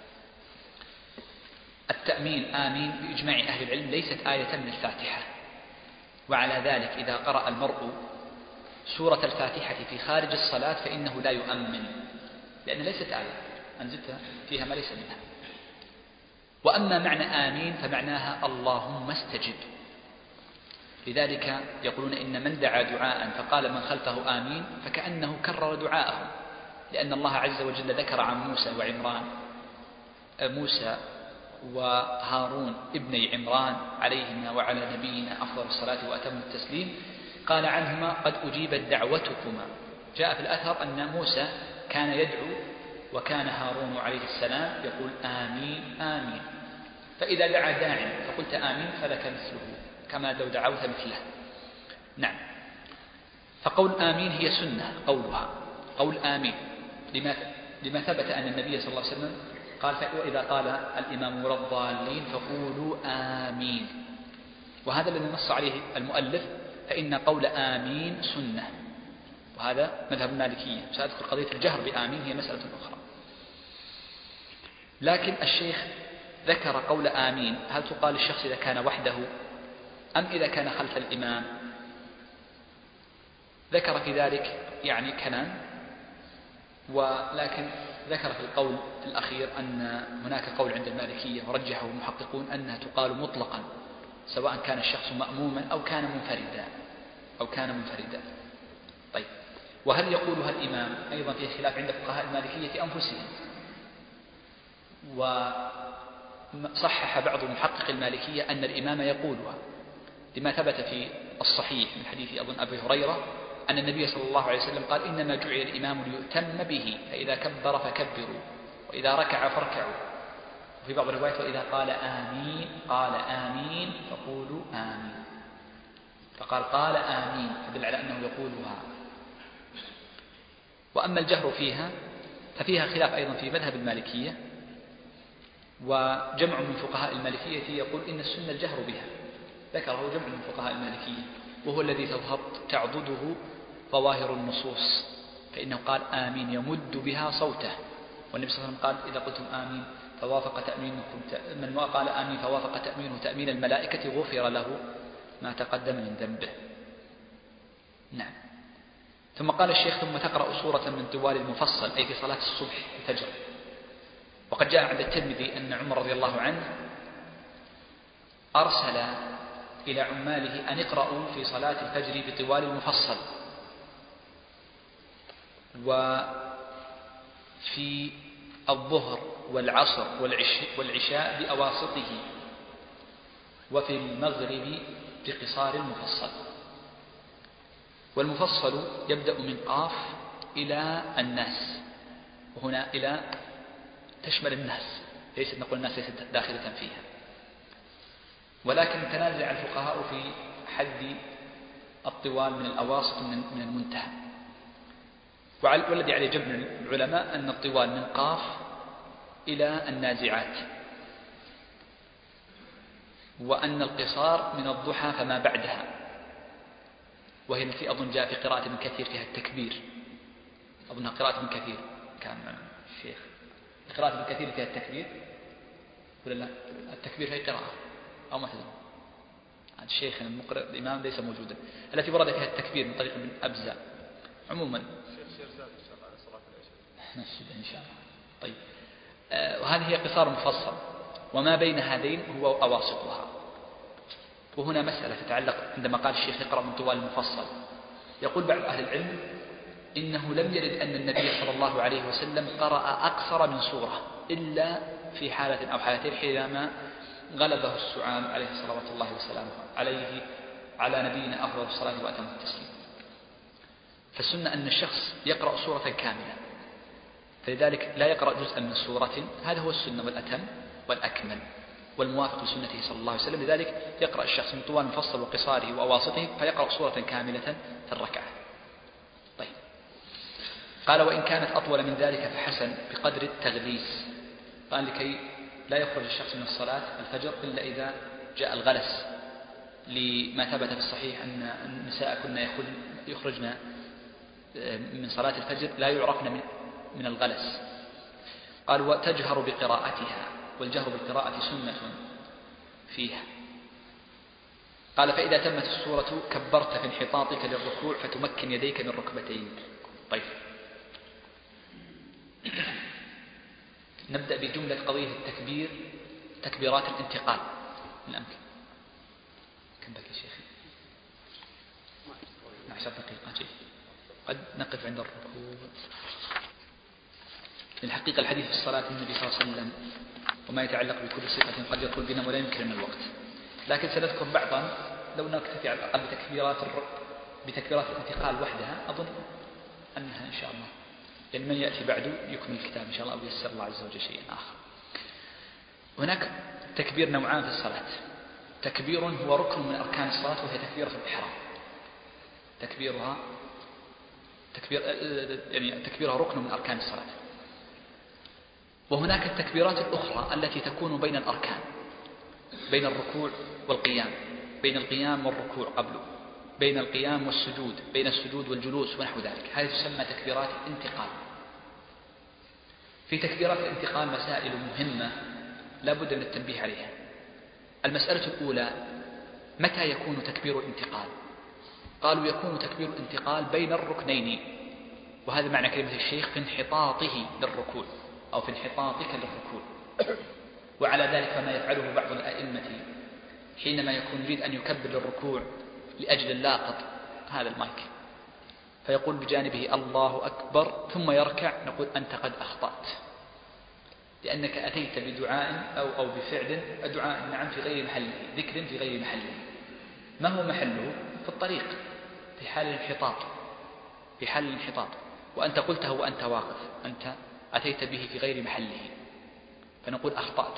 التأمين آمين بإجماع أهل العلم ليست آية من الفاتحة، وعلى ذلك إذا قرأ المرء سورة الفاتحة في خارج الصلاة فإنه لا يؤمن، لأن ليست آية أنزلت فيها ما ليس منها. وأما معنى آمين فمعناها اللهم استجب، لذلك يقولون إن من دعا دعاء فقال من خلفه آمين فكأنه كرر دعاءه، لأن الله عز وجل ذكر عن موسى وعمران، موسى وهارون ابني عمران عليهما وعلى نبينا أفضل الصلاة وأتم التسليم، قال عنهما قد أجيبت دعوتكما. جاء في الأثر أن موسى كان يدعو وكان هارون عليه السلام يقول آمين آمين، فإذا دعا داع فقلت آمين فلك مثله كما لو دعوت مثله. نعم. فقول آمين هي سنة قولها، قول آمين، لما ثبت أن النبي صلى الله عليه وسلم قال: وإذا قال الإمام ولا الضالين فقولوا آمين، وهذا الذي نص عليه المؤلف، فإن قول آمين سنة، وهذا مذهب المالكية. سأذكر قضية الجهر بآمين هي مسألة أخرى. لكن الشيخ ذكر قول آمين، هل تقال الشخص إذا كان وحده أم إذا كان خلف الإمام؟ ذكر في ذلك كلام، ولكن ذكر في القول الأخير أن هناك قول عند المالكية ورجحه المحققون أنها تقال مطلقا سواء كان الشخص مأموما أو كان منفردا طيب. وهل يقولها الإمام أيضا فيه خلاف عند فقهاء المالكية أنفسهم، وصحح بعض محقق المالكية أن الإمام يقولها لما ثبت في الصحيح من حديث أظن أبي هريرة أن النبي صلى الله عليه وسلم قال إنما جعل الإمام ليؤتم به فإذا كبر فكبروا وإذا ركع فاركعوا، وفي بعض الروايات وإذا قال آمين قال آمين فقولوا آمين، فقال قال آمين فدل على أنه يقولها. وأما الجهر فيها ففيها خلاف أيضا في مذهب المالكية، وجمع من فقهاء المالكية يقول إن السنة الجهر بها، ذكره جمع من فقهاء المالكية وهو الذي تعضده ظواهر النصوص، فإنه قال آمين يمد بها صوته، والنبي صلى الله عليه وسلم قال إذا قلتم آمين فوافق تأمينكم من قال آمين فوافق تأمينه تأمين الملائكة غفر له ما تقدم من ذنبه. نعم. ثم قال الشيخ ثم تقرأ سورة من طوال المفصل أي في صلاة الصبح الفجر. وقد جاء عند الترمذي أن عمر رضي الله عنه أرسل إلى عماله أن اقرأوا في صلاة الفجر بطوال المفصل، وفي الظهر والعصر والعشاء بأواسطه، وفي المغرب بقصار المفصل. والمفصل يبدأ من قاف إلى الناس، وهنا إلى تشمل الناس، ليست نقول الناس ليست داخلة فيها، ولكن تنازع الفقهاء في حد الطوال من الأواسط من المنتهى. والذي عليه جمع العلماء أن الطوال من قاف إلى النازعات، وأن القصار من الضحى فما بعدها، وهي التي أظن جاء في قراءة ابن كثير فيها التكبير، أظنها قراءة ابن كثير كان مع الشيخ، قراءة ابن كثير فيها التكبير ولا لا؟ التكبير هي قراءة أو ما تدري، الشيخ المقرئ الإمام ليس موجودا. التي ورد فيها التكبير من طريق ابن أبزة عموما نشد إن شاء الله. طيب وهذه هي قصار مفصل، وما بين هذين هو أواسطها. وهنا مسألة تتعلق عندما قال الشيخ يقرأ من طوال المفصل، يقول بعض أهل العلم إنه لم يرد أن النبي صلى الله عليه وسلم قرأ أقصر من سورة إلا في حالة أو حالتين حينما غلبه السعال عليه صلوات الله وسلامه عليه على نبينا أفضل الصلاة وأتم التسليم. فالسنة أن الشخص يقرأ سورة كاملة، فلذلك لا يقرأ جزءا من سورة، هذا هو السنة والأتم والأكمل والموافق لسنته صلى الله عليه وسلم. لذلك يقرأ الشخص من طوال مفصل وقصاره وأواسطه فيقرأ سورة كاملة في الركعة. طيب قال وإن كانت أطول من ذلك فحسن بقدر التغليس، قال لكي لا يخرج الشخص من الصلاة الفجر إلا إذا جاء الغلس، لما ثبت في الصحيح أن النساء كنا يخرجن من صلاة الفجر لا يعرفن من الغلس. قال وتجهر بقراءتها، والجهر بالقراءة سنة فيها. قال فإذا تمت السورة كبرت في انحطاطك للركوع فتمكن يديك من ركبتين. طيب نبدأ بجملة قضية التكبير، تكبيرات الانتقال من الأمكن. كم بقي شيخي؟ 10 دقيقة. جيد. قد نقف عند الركوع. الحقيقة الحديث في الصلاة النبي صلى الله عليه وسلم وما يتعلق بكل صفة قد يطول بنا ولا يمكن الوقت، لكن سنذكر بعضا لو نكتفي على الأقل بتكبيرات الانتقال وحدها أظن أنها إن شاء الله، يعني من يأتي بعده يكمل الكتاب إن شاء الله أو يسر الله عز وجل شيئا آخر. هناك تكبير نوعان في الصلاة، تكبير هو ركن من أركان الصلاة وهي تكبيرة الإحرام، تكبيرها ركن من أركان الصلاة. وهناك التكبيرات الأخرى التي تكون بين الأركان، بين الركوع والقيام، بين القيام والركوع قبله، بين القيام والسجود، بين السجود والجلوس ونحو ذلك، هذه تسمى تكبيرات الانتقال. في تكبيرات الانتقال مسائل مهمة لا بد من التنبيه عليها. المسألة الأولى متى يكون تكبير الانتقال؟ قالوا يكون تكبير الانتقال بين الركنين، وهذا معنى كلمة الشيخ في انحطاطه للركوع أو في انحطاطك للركوع. وعلى ذلك فما يفعله بعض الأئمة حينما يكون يريد أن يكبر للركوع لأجل اللاقط هذا المايك فيقول بجانبه الله أكبر ثم يركع، نقول أنت قد أخطأت، لأنك أتيت بدعاء أو بفعل دعاء نعم في غير محله، ذكر في غير محله. ما هو محله؟ في الطريق، في حال الانحطاط، في حال الانحطاط، وأنت قلته وأنت واقف، أنت أتيت به في غير محله، فنقول أخطأت.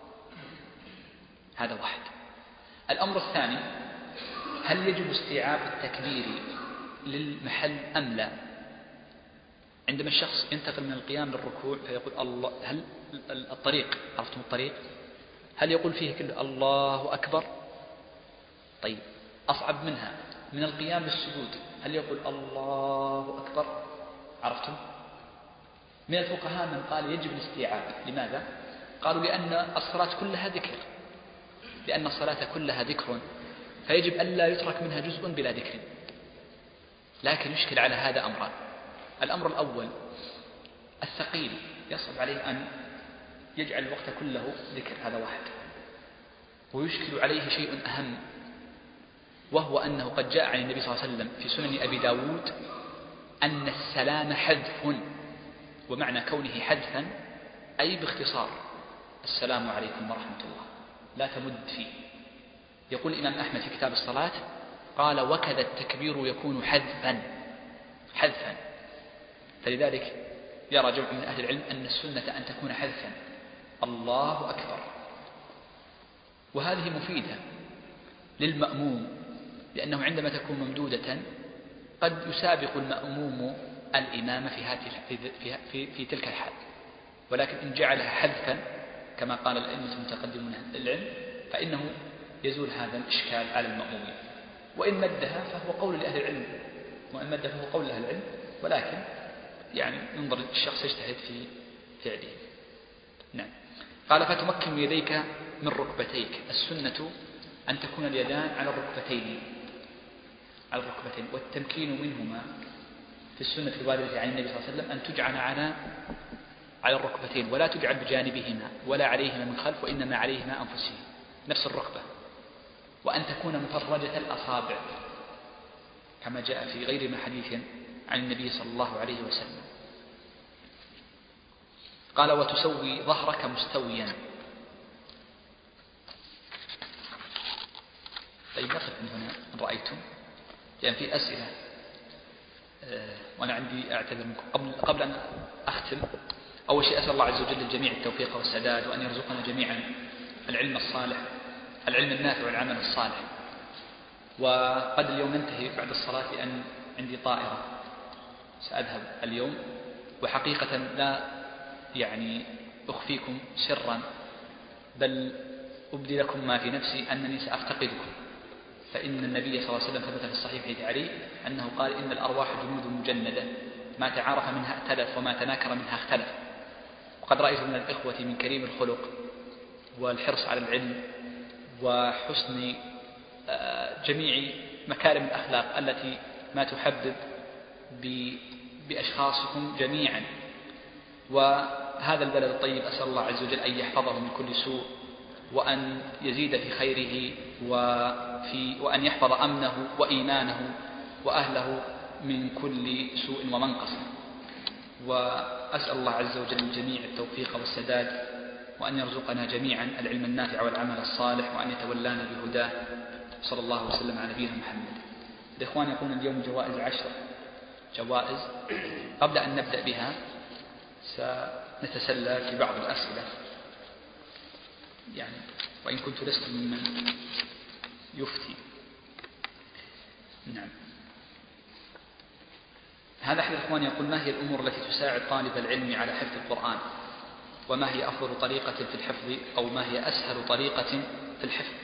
هذا واحد. الأمر الثاني، هل يجب استيعاب التكبير للمحل أم لا؟ عندما الشخص ينتقل من القيام للركوع فيقول الله، هل الطريق، عرفتم الطريق، هل يقول فيه كل الله أكبر؟ طيب، أصعب منها من القيام للسجود، هل يقول الله أكبر؟ عرفتم؟ من الفقهاء من قال يجب الاستيعاب. لماذا؟ قالوا لأن الصلاة كلها ذكر، لأن الصلاة كلها ذكر، فيجب أن لا يترك منها جزء بلا ذكر. لكن يشكل على هذا أمران. الأمر الأول، الثقيل يصعب عليه أن يجعل الوقت كله ذكر، هذا واحد. ويشكل عليه شيء أهم، وهو أنه قد جاء عن النبي صلى الله عليه وسلم في سنن أبي داود أن السلام حذف، ومعنى كونه حذفا أي باختصار: السلام عليكم ورحمة الله، لا تمد فيه. يقول الإمام أحمد في كتاب الصلاة قال: وكذا التكبير يكون حذفا. فلذلك يرى جمع من أهل العلم أن السنة أن تكون حذفا، الله أكبر. وهذه مفيدة للمأموم، لأنه عندما تكون ممدودة قد يسابق المأموم الإمام في تلك الحال، ولكن إن جعلها حذفا كما قال الأئمة المتقدمون العلم فإنه يزول هذا الإشكال على المأمومين. وإن مدها فهو قول لأهل العلم، ولكن يعني ينظر الشخص يجتهد في فعله. نعم. قال: فتمكن يديك من ركبتيك. السنة أن تكون اليدان على الركبتين، والتمكين منهما في السنة الواردة عن النبي صلى الله عليه وسلم أن تجعل على الركبتين، ولا تجعل بجانبهما ولا عليهما من خلف، وإنما عليهما أنفسهما، نفس الركبة. وأن تكون مفرجة الأصابع كما جاء في غير ما حديث عن النبي صلى الله عليه وسلم. قال: وتسوي ظهرك مستويا. طيب، نقف من هنا إن رأيتم، لأن في أسئلة وأنا عندي أعتذر منكم. قبل أن أختم، أول شيء أسأل الله عز وجل للجميع التوفيق والسداد، وأن يرزقنا جميعا العلم الصالح، العلم النافع والعمل الصالح. وقد اليوم ننتهي بعد الصلاة، لأن عندي طائرة سأذهب اليوم، وحقيقة لا يعني أخفيكم سرا، بل أبدي لكم ما في نفسي أنني سأفتقدكم. فإن النبي صلى الله عليه وسلم ثبت في الصحيح حديث علي أنه قال: إن الأرواح جنود مجندة، ما تعارف منها ائتلف، وما تناكر منها اختلف. وقد رأيت من الإخوة من كريم الخلق والحرص على العلم وحسن جميع مكارم الأخلاق التي ما تحبب بأشخاصكم جميعا. وهذا البلد الطيب أسأل الله عز وجل أن يحفظه من كل سوء، وأن يزيد في خيره، وأن يحفظ أمنه وإيمانه وأهله من كل سوء ومنقص. وأسأل الله عز وجل للجميع التوفيق والسداد، وأن يرزقنا جميعا العلم النافع والعمل الصالح، وأن يتولانا بهداه، صلى الله وسلم على نبينا محمد. الإخوان يقولون اليوم جوائز 10 جوائز. قبل أن نبدأ بها سنتسلى في بعض الأسئلة، يعني وإن كنت لست ممن يفتي. نعم. هذا أحد الإخوان يقول: ما هي الأمور التي تساعد طالب العلم على حفظ القرآن؟ وما هي أفضل طريقة في الحفظ، أو ما هي أسهل طريقة في الحفظ؟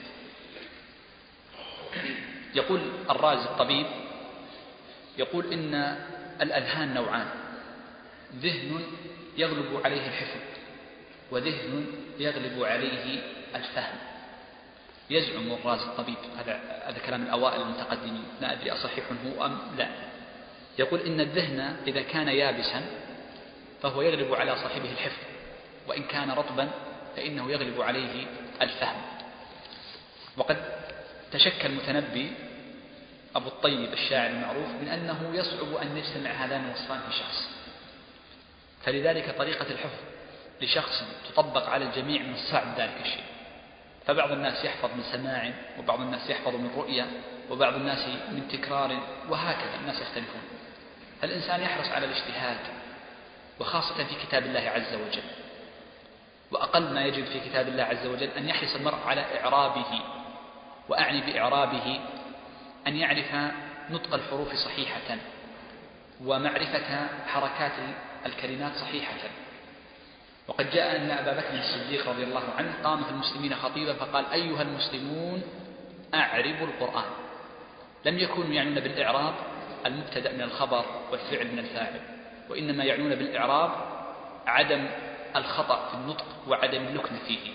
يقول الرازي الطبيب، يقول: إن الأذهان نوعان، ذهن يغلب عليه الحفظ، وذهن يغلب عليه الفهم. يزعم الرازي الطبيب، هذا كلام الأوائل المتقدمين، لا أدري أصحيح هو أم لا، يقول: إن الذهن إذا كان يابسا فهو يغلب على صاحبه الحفظ، وإن كان رطبا فإنه يغلب عليه الفهم. وقد تشكى المتنبي أبو الطيب الشاعر المعروف من أنه يصعب أن يجتمع هذان الوصفان في شخص، فلذلك طريقة الحفظ لشخص تطبق على الجميع من الصعب ذلك الشيء. فبعض الناس يحفظ من سماع، وبعض الناس يحفظ من رؤية، وبعض الناس من تكرار، وهكذا الناس يختلفون. فالإنسان يحرص على الاجتهاد، وخاصة في كتاب الله عز وجل. وأقل ما يجب في كتاب الله عز وجل أن يحرص المرء على إعرابه، وأعني بإعرابه أن يعرف نطق الحروف صحيحة، ومعرفة حركات الكلمات صحيحة. وقد جاء أن أبا بكر الصديق رضي الله عنه قام في المسلمين خطيبا فقال: أيها المسلمون أعربوا القرآن. لم يكونوا يعنون بالإعراب المبتدأ من الخبر والفعل من الفاعل، وإنما يعنون بالإعراب عدم الخطأ في النطق وعدم اللكن فيه.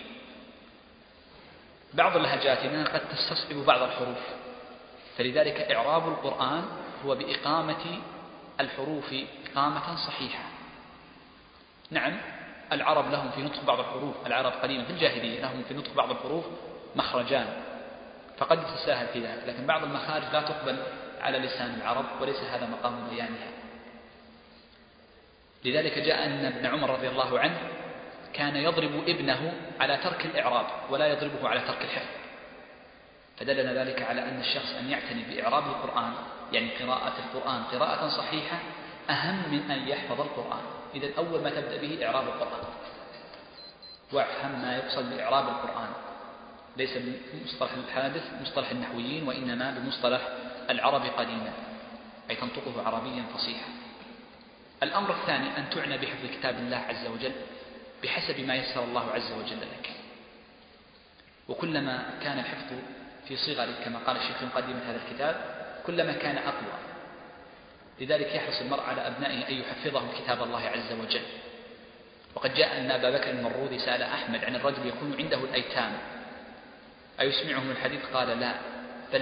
بعض لهجاتنا قد تستصعب بعض الحروف، فلذلك إعراب القرآن هو بإقامة الحروف إقامة صحيحة. نعم، العرب لهم في نطق بعض الحروف، العرب قديما في الجاهلية لهم في نطق بعض الحروف مخرجان، فقد تتساهل في ذلك، لكن بعض المخارج لا تقبل على لسان العرب، وليس هذا مقام بيانها. لذلك جاء أن ابن عمر رضي الله عنه كان يضرب ابنه على ترك الإعراب ولا يضربه على ترك الحفظ، فدلنا ذلك على أن الشخص أن يعتني بإعراب القرآن، يعني قراءة القرآن قراءة صحيحة، أهم من أن يحفظ القرآن. إذن أول ما تبدأ به إعراب القرآن، وافهم ما يقصد بإعراب القرآن، ليس بمصطلح الحادث مصطلح النحويين، وإنما بمصطلح العرب قديما، أي تنطقه عربيا فصيحا. الأمر الثاني أن تعنى بحفظ كتاب الله عز وجل بحسب ما يسر الله عز وجل لك، وكلما كان الحفظ في صغرك كما قال الشيخ في مقدمة هذا الكتاب كلما كان أقوى. لذلك يحرص المرء على أبنائه أن يحفظهم كتاب الله عز وجل. وقد جاء أن أبا بكر المروذي سأل أحمد عن الرجل يكون عنده الأيتام أيسمعهم الحديث؟ قال: لا، بل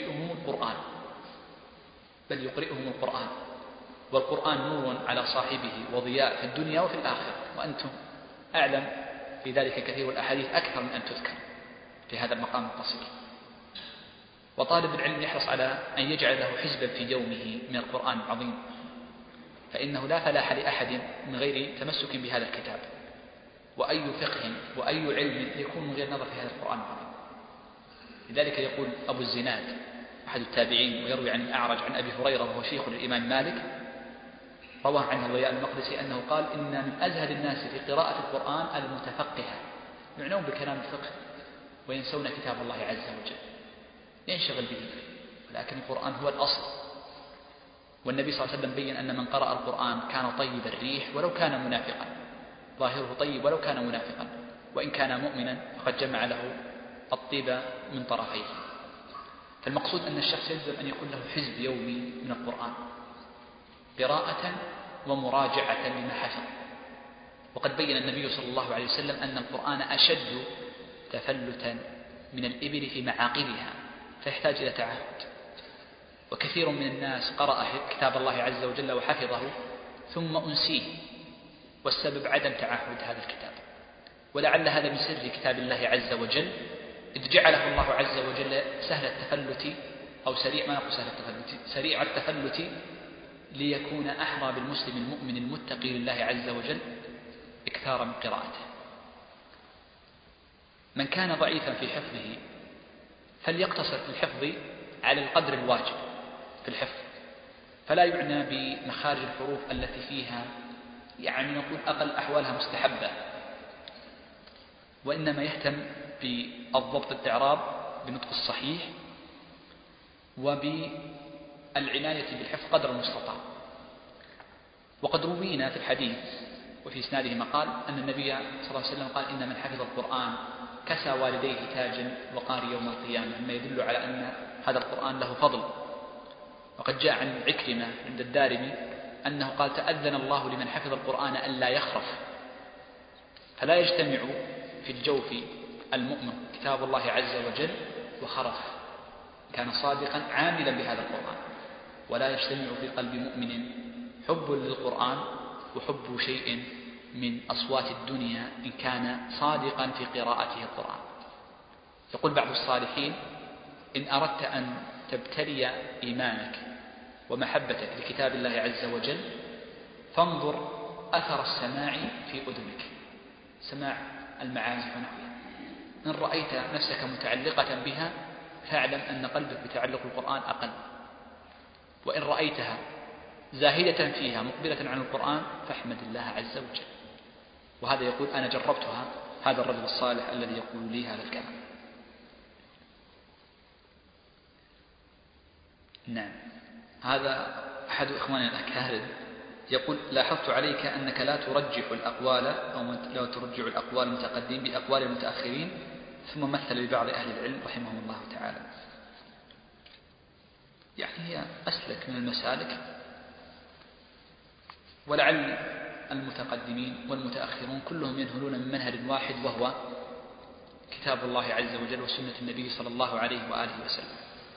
يقرئهم القرآن، والقرآن نور على صاحبه وضياء في الدنيا وفي الآخرة، وأنتم أعلم في ذلك كثير، والأحاديث أكثر من أن تذكر في هذا المقام القصير. وطالب العلم يحرص على أن يجعل له حزبا في يومه من القرآن العظيم، فإنه لا فلاح لأحد من غير تمسك بهذا الكتاب، وأي فقه وأي علم يكون من غير نظر في هذا القرآن العظيم. لذلك يقول أبو الزناد أحد التابعين ويروي عن الأعرج عن أبي هريرة وهو شيخ للإمام مالك، رواه عنه الضياء المقدسي أنه قال: إن من أزهد الناس في قراءة القرآن المتفقهة، يعنون بكلام الفقه وينسون كتاب الله عز وجل، ينشغل به، ولكن القرآن هو الأصل. والنبي صلى الله عليه وسلم بين أن من قرأ القرآن كان طيب الريح ولو كان منافقا، ظاهره طيب ولو كان منافقا، وإن كان مؤمنا فقد جمع له الطيب من طرفيه. فالمقصود أن الشخص يلزم أن يكون له حزب يومي من القرآن قراءة ومراجعة لما حفظ. وقد بين النبي صلى الله عليه وسلم أن القرآن أشد تفلتا من الإبل في معاقلها، فيحتاج إلى تعهد. وكثير من الناس قرأ كتاب الله عز وجل وحفظه ثم أنسيه، والسبب عدم تعهد هذا الكتاب. ولعل هذا من سر كتاب الله عز وجل، إذ جعله الله عز وجل سهل التفلت أو سريع، ما نقول سهل التفلت، سريع التفلت، ليكون أحرى بالمسلم المؤمن المتقي لله عز وجل إكثارا من قراءته. من كان ضعيفا في حفظه فليقتصر في الحفظ على القدر الواجب في الحفظ، فلا يعنى بمخارج الحروف التي فيها يعني نقول أقل أحوالها مستحبة، وإنما يهتم بالضبط الإعراب بالنطق الصحيح وبالعناية بالحفظ قدر المستطاع. وقد روينا في الحديث وفي إسناده مقال أن النبي صلى الله عليه وسلم قال: إن من حفظ القرآن كسى والديه تاجا وقار يوم القيامة، مما يدل على أن هذا القرآن له فضل. وقد جاء عن عكرمة عند الدارمي أنه قال: تأذن الله لمن حفظ القرآن ألا يخرف. فلا يجتمع في الجوف المؤمن كتاب الله عز وجل وخرف، كان صادقا عاملا بهذا القرآن. ولا يجتمع في قلب مؤمن حب للقرآن وحب شيء من أصوات الدنيا إن كان صادقا في قراءته القرآن. يقول بعض الصالحين: إن أردت أن تبتلي إيمانك ومحبتك لكتاب الله عز وجل فانظر أثر السماع في أذنك، سماع المعازف ونحوها. إن رأيت نفسك متعلقة بها فاعلم أن قلبك بتعلق القرآن أقل، وإن رأيتها زاهدة فيها مقبلة عن القرآن فاحمد الله عز وجل. وهذا يقول أنا جربتها، هذا الرجل الصالح الذي يقول لي هذا الكلام. نعم، هذا أحد إخواننا الأكارم يقول لاحظت عليك أنك لا ترجح الأقوال أو لا ترجع الأقوال المتقدمين بأقوال المتأخرين، ثم مثل ببعض أهل العلم رحمهم الله تعالى. يعني هي أسلك من المسالك، ولعل المتقدمين والمتأخرون كلهم ينهلون من منهج واحد وهو كتاب الله عز وجل وسنة النبي صلى الله عليه وآله وسلم.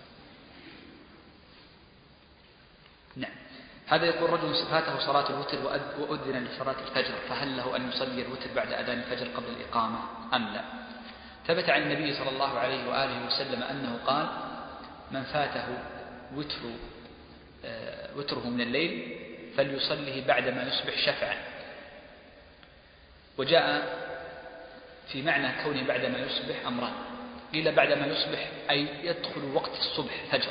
نعم. هذا يقول رجل فاته صلاة الوتر وأذن لصلاة الفجر، فهل له أن يصلي الوتر بعد أذان الفجر قبل الإقامة أم لا؟ ثبت عن النبي صلى الله عليه وآله وسلم أنه قال من فاته وتره من الليل فليصليه بعدما يصبح شفعا. وجاء في معنى كونه بعدما يصبح أمران، قيل بعدما يصبح أي يدخل وقت الصبح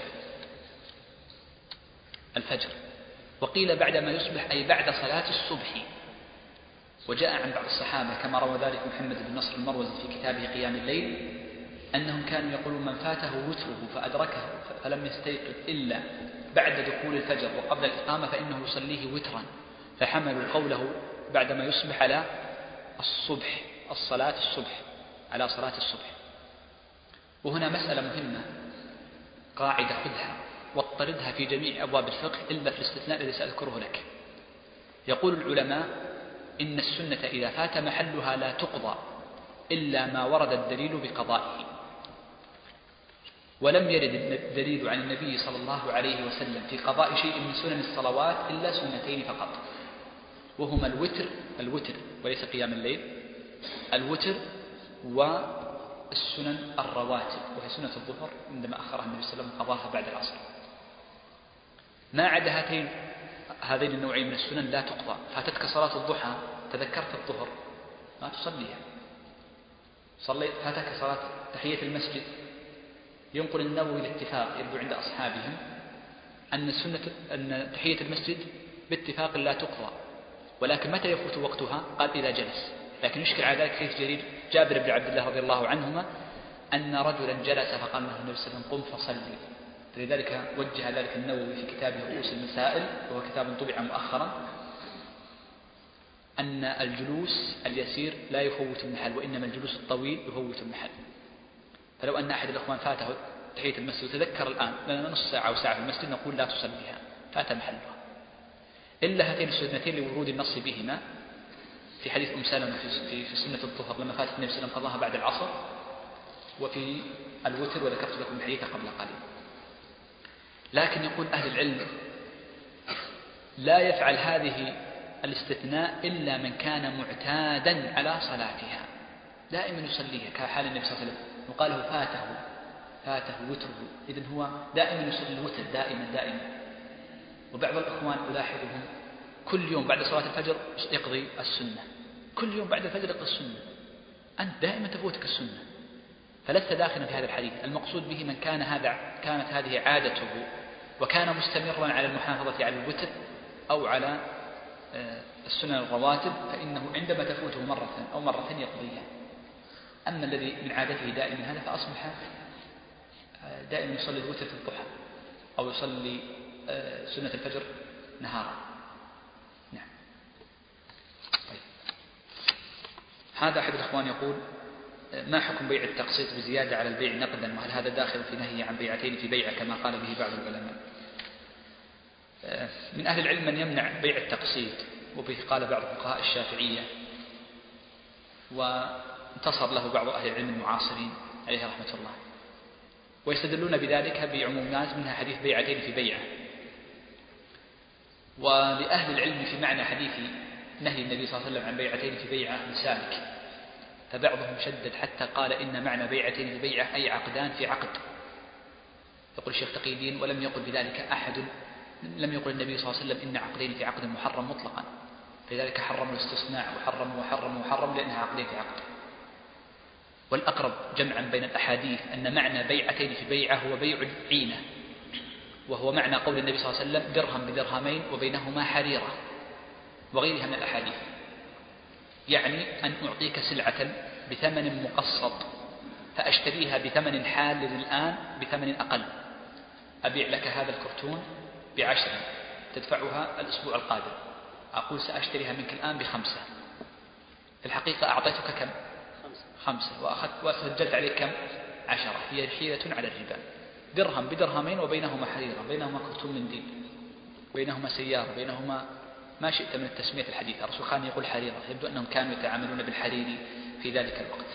الفجر، وقيل بعدما يصبح أي بعد صلاة الصبح. وجاء عن بعض الصحابة كما روى ذلك محمد بن نصر المروزي في كتابه قيام الليل أنهم كانوا يقولون من فاته وتره فأدركه فلم يستيقظ إلا بعد دخول الفجر وقبل الإقامة فإنه يصليه وترا، فحملوا قوله بعدما يصبح على الصبح، على صلاة الصبح. وهنا مسألة مهمة، قاعدة خذها واضطردها في جميع أبواب الفقه إلا في الاستثناء الذي سأذكره لك. يقول العلماء إن السنة إذا فات محلها لا تقضى إلا ما ورد الدليل بقضائه، ولم يرد الدليل عن النبي صلى الله عليه وسلم في قضاء شيء من سنن الصلوات إلا سنتين فقط، وهما الوتر وليس قيام الليل، الوتر والسنن الرواتب وهي سنة الظهر عندما أخرها النبي صلى الله عليه وسلم قضاها بعد العصر. ما عدا هذين النوعين من السنن لا تقضى. فاتتك صلاة الضحى تذكرت الظهر ما تصليها، فاتك صلاة تحية المسجد. ينقل النووي الاتفاق يبدو عند أصحابهم أن تحية المسجد باتفاق لا تقضى، ولكن متى يفوت وقتها؟ قال إذا جلس. لكن يشكل على ذلك حديث جابر بن عبد الله رضي الله عنهما أن رجلا جلس فقال له النبي صلى الله عليه وسلم قم فصلي. فلذلك وجه ذلك النووي في كتابه رؤوس المسائل وهو كتاب طبع مؤخرا أن الجلوس اليسير لا يفوت المحل، وإنما الجلوس الطويل يفوت المحل. فلو أن أحد الأخوان فاته تحية المسجد وتذكر الآن لنا نص ساعة أو ساعة في المسجد نقول لا تصليها، فات محلها، إلا هاتين السنتين لورود النص بهما في حديث أم سلمة في سنة الظهر لما فاتت النبي صلى الله عليه وسلم قضاها بعد العصر، وفي الوتر وذكرت لكم الحديث قبل قليل. لكن يقول أهل العلم لا يفعل هذه الاستثناء إلا من كان معتادا على صلاتها دائما يصليها كحال النبي صلى الله عليه وسلم، وقال له فاته وتره، إذن هو دائما يصلي الوتر دائما. وبعض الأخوان ألاحظهم كل يوم بعد صلاة الفجر يقضي السنة، كل يوم بعد الفجر يقضي السنة، أنت دائما تفوتك السنة، فلست داخلا في هذا الحديث. المقصود به من كانت هذه عادته وكان مستمرا على المحافظة على الوتر أو على السنن الرواتب فإنه عندما تفوته مرة أو مرتين يقضيها. أما الذي من عادته دائما هذا فأصبح دائما يصلي الوتر في الضحى أو يصلي سنة الفجر نهارا. نعم. طيب. هذا أحد الأخوان يقول ما حكم بيع التقسيط بزيادة على البيع نقدا، وهل هذا داخل في نهي عن بيعتين في بيعة كما قال به بعض العلماء؟ من أهل العلم من يمنع بيع التقسيط، وبه قال بعض فقهاء الشافعية وانتصر له بعض أهل العلم المعاصرين عليه رحمة الله، ويستدلون بذلك بعمومات منها حديث بيعتين في بيعة. ولأهل العلم في معنى حديث نهي النبي صلى الله عليه وسلم عن بيعتين في بيعة مسالك، فبعضهم شدد حتى قال إن معنى بيعتين في بيعة أي عقدان في عقد، يقول الشيخ تقي الدين: ولم يقل بذلك أحد، لم يقل النبي صلى الله عليه وسلم إن عقدين في عقد محرم مطلقا، فلذلك حرم الاستثناء وحرم لأنها عقدين في عقد. والأقرب جمعا بين الأحاديث أن معنى بيعتين في بيعة هو بيع عينة، وهو معنى قول النبي صلى الله عليه وسلم: درهم بدرهمين وبينهما حريرة، وغيرها من الأحاديث. يعني أن أعطيك سلعة بثمن مقسط فأشتريها بثمن حال الآن بثمن أقل، أبيع لك هذا الكرتون ب10 تدفعها الأسبوع القادم، أقول سأشتريها منك الآن ب5، في الحقيقة أعطيتك كم؟ 5 وسجلت عليك كم؟ 10. هي حيلة على الربا. درهم بدرهمين وبينهما حريرة، بينهما كرتون منديل، بينهما سيارة، بينهما ما شئت من التسمية الحديثة. الرسول كان يقول حريرة، يبدو أنهم كانوا يتعاملون بالحرير في ذلك الوقت.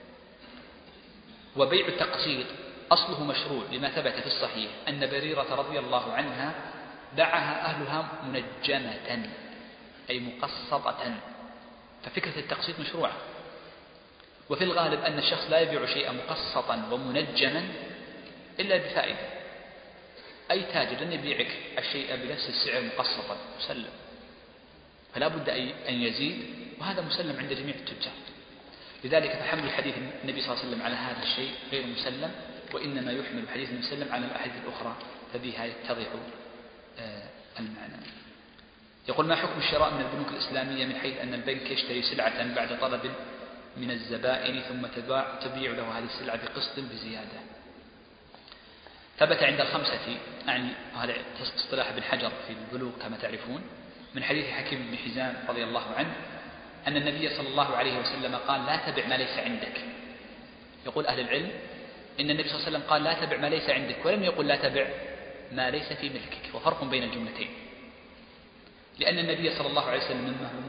وبيع التقسيط أصله مشروع لما ثبت في الصحيح أن بريرة رضي الله عنها باعها أهلها منجمة أي مقسطة، ففكرة التقسيط مشروعة. وفي الغالب أن الشخص لا يبيع شيئا مقسطا ومنجما إلا بفائدة. أي تاجر لن يبيعك الشيء بنفس السعر مقسطا مسلم، فلا بد أن يزيد، وهذا مسلم عند جميع التجار. لذلك فحمل حديث النبي صلى الله عليه وسلم على هذا الشيء غير مسلم، وإنما يحمل حديث النبي صلى الله عليه وسلم على الأحاديث الأخرى فبها يتضح المعنى. يقول: ما حكم الشراء من البنوك الإسلامية من حيث أن البنك يشتري سلعة بعد طلب من الزبائن ثم تبيع له هذه السلعة بقسط بزيادة؟ ثبت عند الخمسة، يعني هذا اصطلاح ابن حجر في البلوغ كما تعرفون، من حديث حكيم بن حزام رضي الله عنه أن النبي صلى الله عليه وسلم قال: لا تبع ما ليس عندك. يقول أهل العلم إن النبي صلى الله عليه وسلم قال: لا تبع ما ليس عندك، ولم يقل لا تبع ما ليس في ملكك، وفرق بين الجملتين. لأن النبي صلى الله عليه وسلم مما هو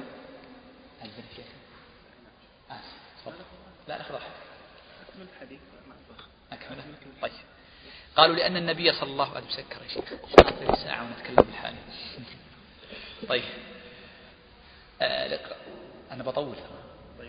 لا أخذ من حديث أكمله. طيب، قالوا لأن النبي صلى الله عليه وسلم سكر يا شيخ ساعة ونتكلم بالحالي. طيب أنا بطول. طيب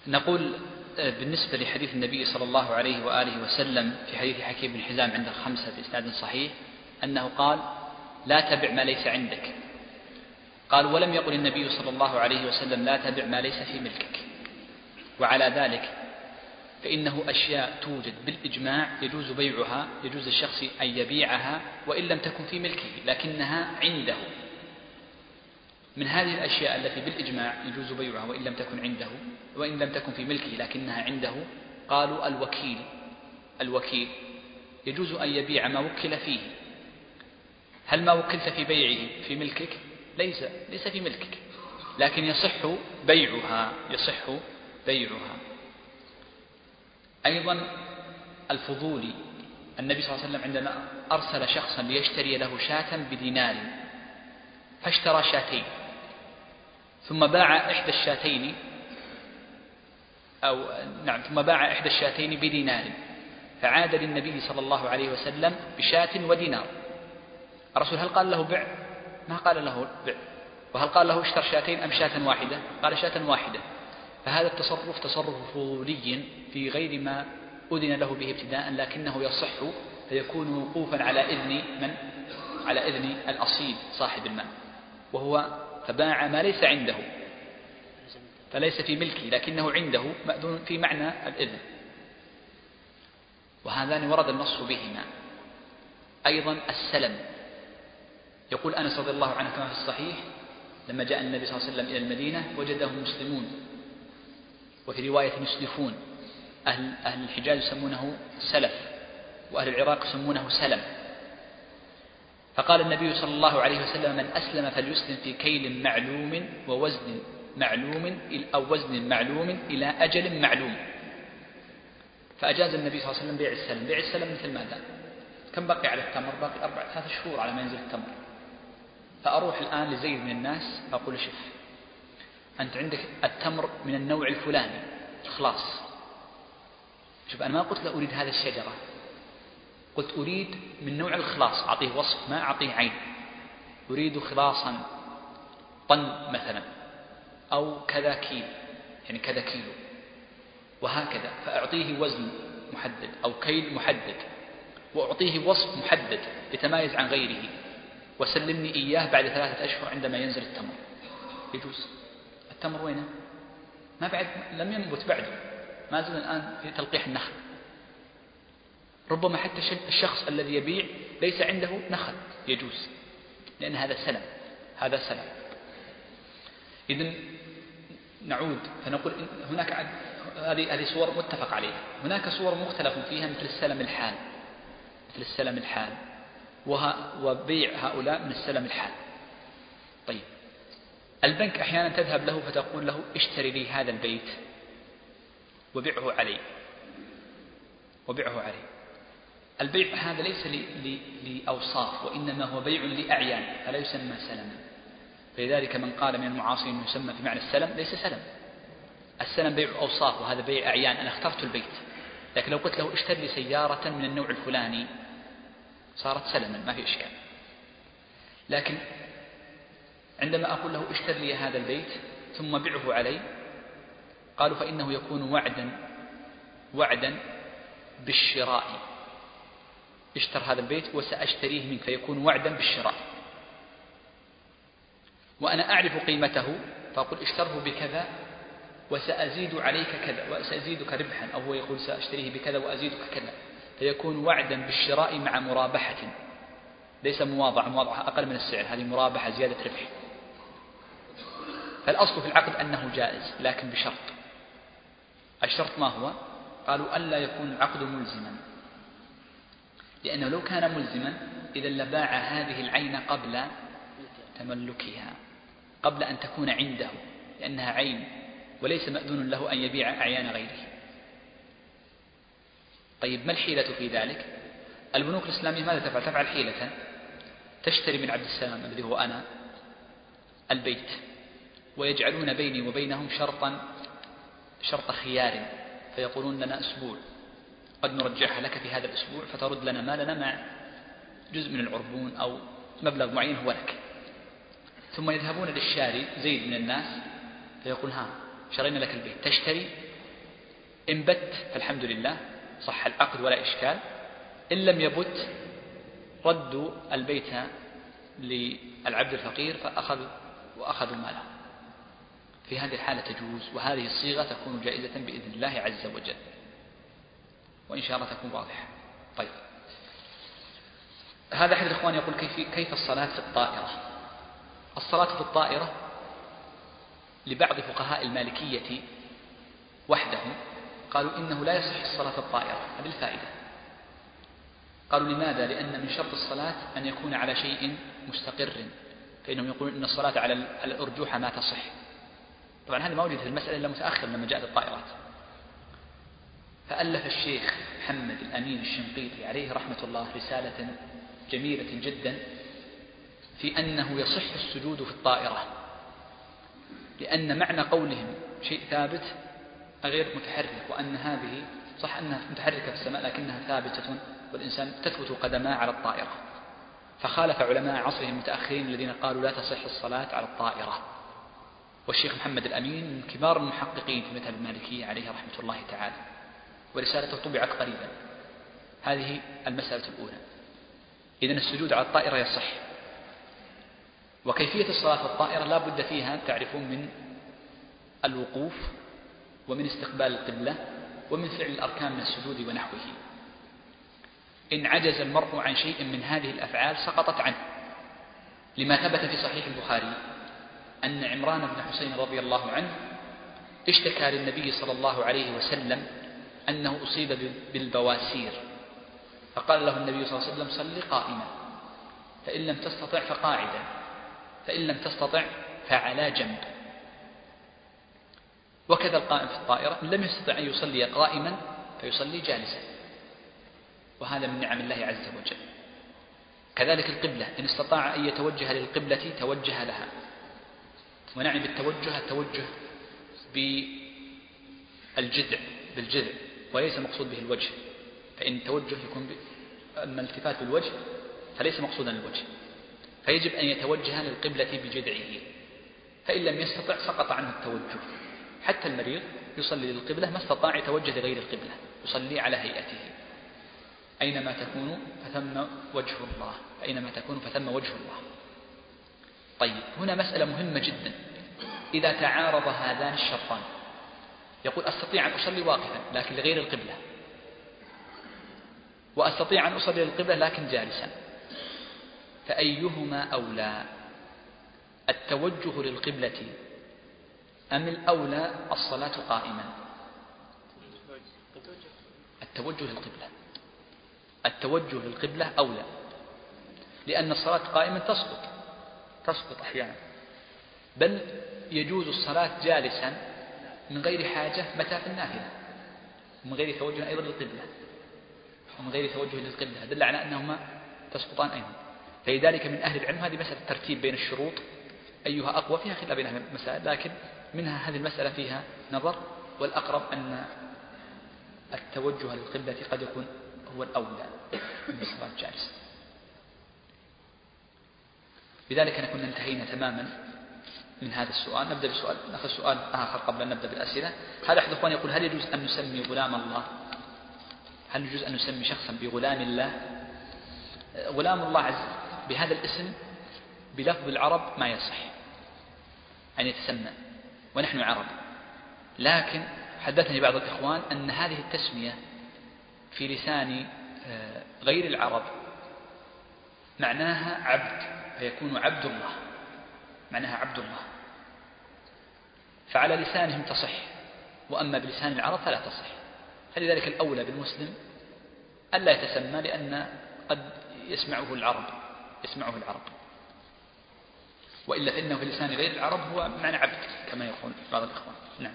نقول بالنسبة لحديث النبي صلى الله عليه وآله وسلم في حديث حكيم بن حزام عند الخمسة بإسناد صحيح أنه قال لا تبع ما ليس عندك. قال ولم يقل النبي صلى الله عليه وسلم لا تبع ما ليس في ملكك. وعلى ذلك فإنه أشياء توجد بالإجماع يجوز بيعها، يجوز الشخص أن يبيعها وإن لم تكن في ملكه لكنها عنده. من هذه الأشياء التي بالإجماع يجوز بيعها وإن لم تكن عنده وإن لم تكن في ملكه لكنها عنده، قالوا الوكيل يجوز أن يبيع ما وكل فيه. هل ما وكلت في بيعه في ملكك؟ ليس في ملكك، لكن يصح بيعها. أيضا الفضولي، النبي صلى الله عليه وسلم عندما أرسل شخصا ليشتري له شاة بدينار فاشترى شاتين ثم باع إحدى الشاتين بدينار، فعاد للنبي صلى الله عليه وسلم بشاة ودينار. الرسول هل قال له بع؟ ما قال له بع. وهل قال له اشتر شاتين أم شاة واحدة؟ قال شاة واحدة. فهذا التصرف تصرف فضولي في غير ما أذن له به ابتداء، لكنه يصح فيكون وقوفا على إذن من؟ على إذن الأصيل صاحب المال، وهو فباع ما ليس عنده فليس في ملكه لكنه عنده مأذون في معنى الإذن، وهذان ورد النص بهما. أيضا السلم، يقول أنس رضي الله عنه كما في الصحيح لما جاء النبي صلى الله عليه وسلم إلى المدينة وجدهم مسلمون، وفي رواية يسلفون. أهل الحجاز يسمونه سلف، وأهل العراق يسمونه سلم. فقال النبي صلى الله عليه وسلم من أسلم فليسلم في كيل معلوم ووزن معلوم أو وزن معلوم إلى أجل معلوم. فأجاز النبي صلى الله عليه وسلم بيع السلم. بيع السلم مثل ماذا؟ كم بقي على التمر؟ باقي 3 شهور على ما ينزل التمر. فأروح الآن لزيد من الناس أقول شف أنت عندك التمر من النوع الفلاني الخلاص. شوف أنا ما قلت له أريد هذا الشجرة، قلت أريد من نوع الخلاص، أعطيه وصف ما أعطيه عين. أريد خلاصا طن مثلا أو كذا كيلو، يعني كذا كيلو وهكذا. فأعطيه وزن محدد أو كيل محدد، وأعطيه وصف محدد يتمايز عن غيره، وسلمني إياه بعد 3 أشهر عندما ينزل التمر. يجوز. التمر وينه؟ ما بعد لم ينبت بعده، ما زال الآن في تلقيح النخل. ربما حتى الشخص الذي يبيع ليس عنده نخل، يجوز، لأن هذا سلم. إذن نعود فنقول هناك هذه صور متفق عليها. هناك صور مختلف فيها مثل السلم الحال وبيع هؤلاء من السلم الحال. طيب البنك أحيانا تذهب له فتقول له اشتري لي هذا البيت وبيعه علي. البيع هذا ليس لأوصاف، وإنما هو بيع لأعيان فلا يسمى سلما. فلذلك من قال من المعاصرين يسمى في معنى السلم ليس سلم. السلم بيع أوصاف وهذا بيع أعيان. أنا اخترت البيت، لكن لو قلت له اشتري لي سيارة من النوع الفلاني صارت سلما، ما في إشكال. لكن عندما أقول له اشتري لي هذا البيت ثم بيعه علي، قالوا فإنه يكون وعدا بالشراء. اشتر هذا البيت وسأشتريه منك، فيكون وعدا بالشراء، وأنا أعرف قيمته فأقول اشتره بكذا وسأزيد عليك كذا وسأزيدك ربحا، أو هو يقول سأشتريه بكذا وأزيدك كذا، فيكون وعدا بالشراء مع مرابحة، ليس مواضعة أقل من السعر، هذه مرابحة زيادة ربح. فالأصل في العقد أنه جائز، لكن بشرط. الشرط ما هو؟ قالوا ألا يكون العقد ملزما، لأنه لو كان ملزما إذا لباع هذه العين قبل تملكها، قبل أن تكون عنده، لأنها عين وليس مأذون له أن يبيع أعيان غيره. طيب ما الحيلة في ذلك؟ البنوك الإسلامية ماذا تفعل؟ تفعل حيلة، تشتري من عبد السلام الذي هو أنا البيت، ويجعلون بيني وبينهم شرط خيار، فيقولون لنا أسبوع، قد نرجعها لك في هذا الأسبوع فترد لنا مالنا مع جزء من العربون أو مبلغ معين هو لك. ثم يذهبون للشاري زيد من الناس فيقول ها شرينا لك البيت، تشتري؟ إن بت فالحمد لله صح العقد ولا إشكال، إن لم يبت ردوا البيت للعبد الفقير وأخذوا ماله. في هذه الحالة تجوز، وهذه الصيغة تكون جائزة بإذن الله عز وجل، وإن شاء الله تكون واضحة. طيب، هذا أحد الإخوان يقول كيف الصلاة في الطائرة؟ الصلاة في الطائرة لبعض فقهاء المالكية وحدهم قالوا إنه لا يصح الصلاة في الطائرة. هذه الفائدة. قالوا لماذا؟ لأن من شرط الصلاة أن يكون على شيء مستقر، فإنهم يقولون إن الصلاة على الأرجوحة ما تصح. طبعا هذا ما وجد في المسألة إلا متأخر لما جاءت الطائرات. فألف الشيخ محمد الأمين الشنقيطي عليه رحمة الله رسالة جميلة جدا في أنه يصح السجود في الطائرة، لأن معنى قولهم شيء ثابت غير متحرك، وأن هذه صح أنها متحركة في السماء لكنها ثابتة، والإنسان تثبت قدماه على الطائرة. فخالف علماء عصرهم المتأخرين الذين قالوا لا تصح الصلاة على الطائرة. والشيخ محمد الأمين من كبار المحققين في مذهب المالكية عليه رحمة الله تعالى، ورسالته طبعت قريبا. هذه المسألة الأولى. إذن السجود على الطائرة يصح. وكيفية الصلاة في الطائرة لا بد فيها تعرفون من الوقوف، ومن استقبال القبلة، ومن فعل الأركان من السجود ونحوه. إن عجز المرء عن شيء من هذه الأفعال سقطت عنه، لما ثبت في صحيح البخاري أن عمران بن حسين رضي الله عنه اشتكى للنبي صلى الله عليه وسلم أنه أصيب بالبواسير، فقال له النبي صلى الله عليه وسلم صل قائما، فإن لم تستطع فقاعدا، فإن لم تستطع فعلى جنب. وكذا القائم في الطائرة إن لم يستطع أن يصلي قائما فيصلي جالسا، وهذا من نعم الله عز وجل. كذلك القبلة، إن استطاع أن يتوجه للقبلة توجه لها. ونعم بالتوجه التوجه بالجذع وليس مقصود به الوجه، فإن التوجه يكون أما الالتفات بالوجه فليس مقصودا الوجه، فيجب أن يتوجه للقبلة بجذعه، فإن لم يستطع سقط عنه التوجه. حتى المريض يصلي للقبلة ما استطاع يتوجه لغير القبلة، يصلي على هيئته. أينما تكونوا فثم وجه الله، أينما تكونوا فثم وجه الله. طيب، هنا مسألة مهمة جدا. إذا تعارض هذان الشرطان، يقول أستطيع أن أصلي واقفا لكن لغير القبلة، وأستطيع أن أصلي للقبلة لكن جالسا، فأيهما أولى؟ التوجه للقبلة أم الأولى الصلاة قائما؟ التوجه للقبلة أولى، لأن الصلاة قائما تسقط أحيانا، بل يجوز الصلاة جالسا من غير حاجة متى في النافلة، ومن غير توجه أيضا للقبلة، ومن غير توجه للقبلة، دل على أنهما تسقطان أيضا. فلذلك من أهل العلم هذه مسألة الترتيب بين الشروط أيها أقوى، فيها خلاف بين المسائل، لكن منها هذه المسألة فيها نظر، والأقرب أن التوجه للقبلة قد يكون هو الأولى من الصلاة جالسة. بذلك نكون انتهينا تماما من هذا السؤال. نبدأ بالسؤال، نأخذ سؤال آخر قبل أن نبدأ بالأسئلة. هذا أحد الأخوان يقول هل يجوز أن نسمي غلام الله؟ هل يجوز أن نسمي شخصا بغلام الله؟ غلام الله عز بهذا الاسم بلفظ العرب ما يصح أن يتسمى، ونحن عرب، لكن حدثني بعض الإخوان أن هذه التسمية في لسان غير العرب معناها عبد، فيكون عبد الله، معناها عبد الله، فعلى لسانهم تصح، وأما بلسان العرب فلا تصح. فلذلك الأولى بالمسلم ألا يتسمى، لأن قد يسمعه العرب، وإلا فإنه في لسان غير العرب هو معنى عبد كما يقول بعض الإخوان. نعم.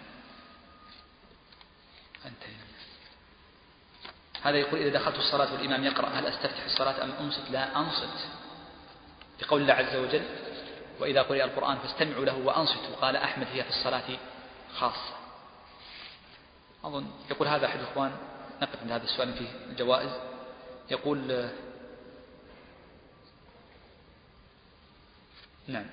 هذا يقول إذا دخلت الصلاة والإمام يقرأ هل أستفتح الصلاة أم أنصت؟ لا، أنصت، لقول الله عز وجل وإذا قرئ القرآن فاستمعوا له وأنصتوا. قال أحمد هي في الصلاة خاصة. أظن يقول هذا أحد الإخوان، نقف عند هذا السؤال فيه الجوائز. يقول نعم،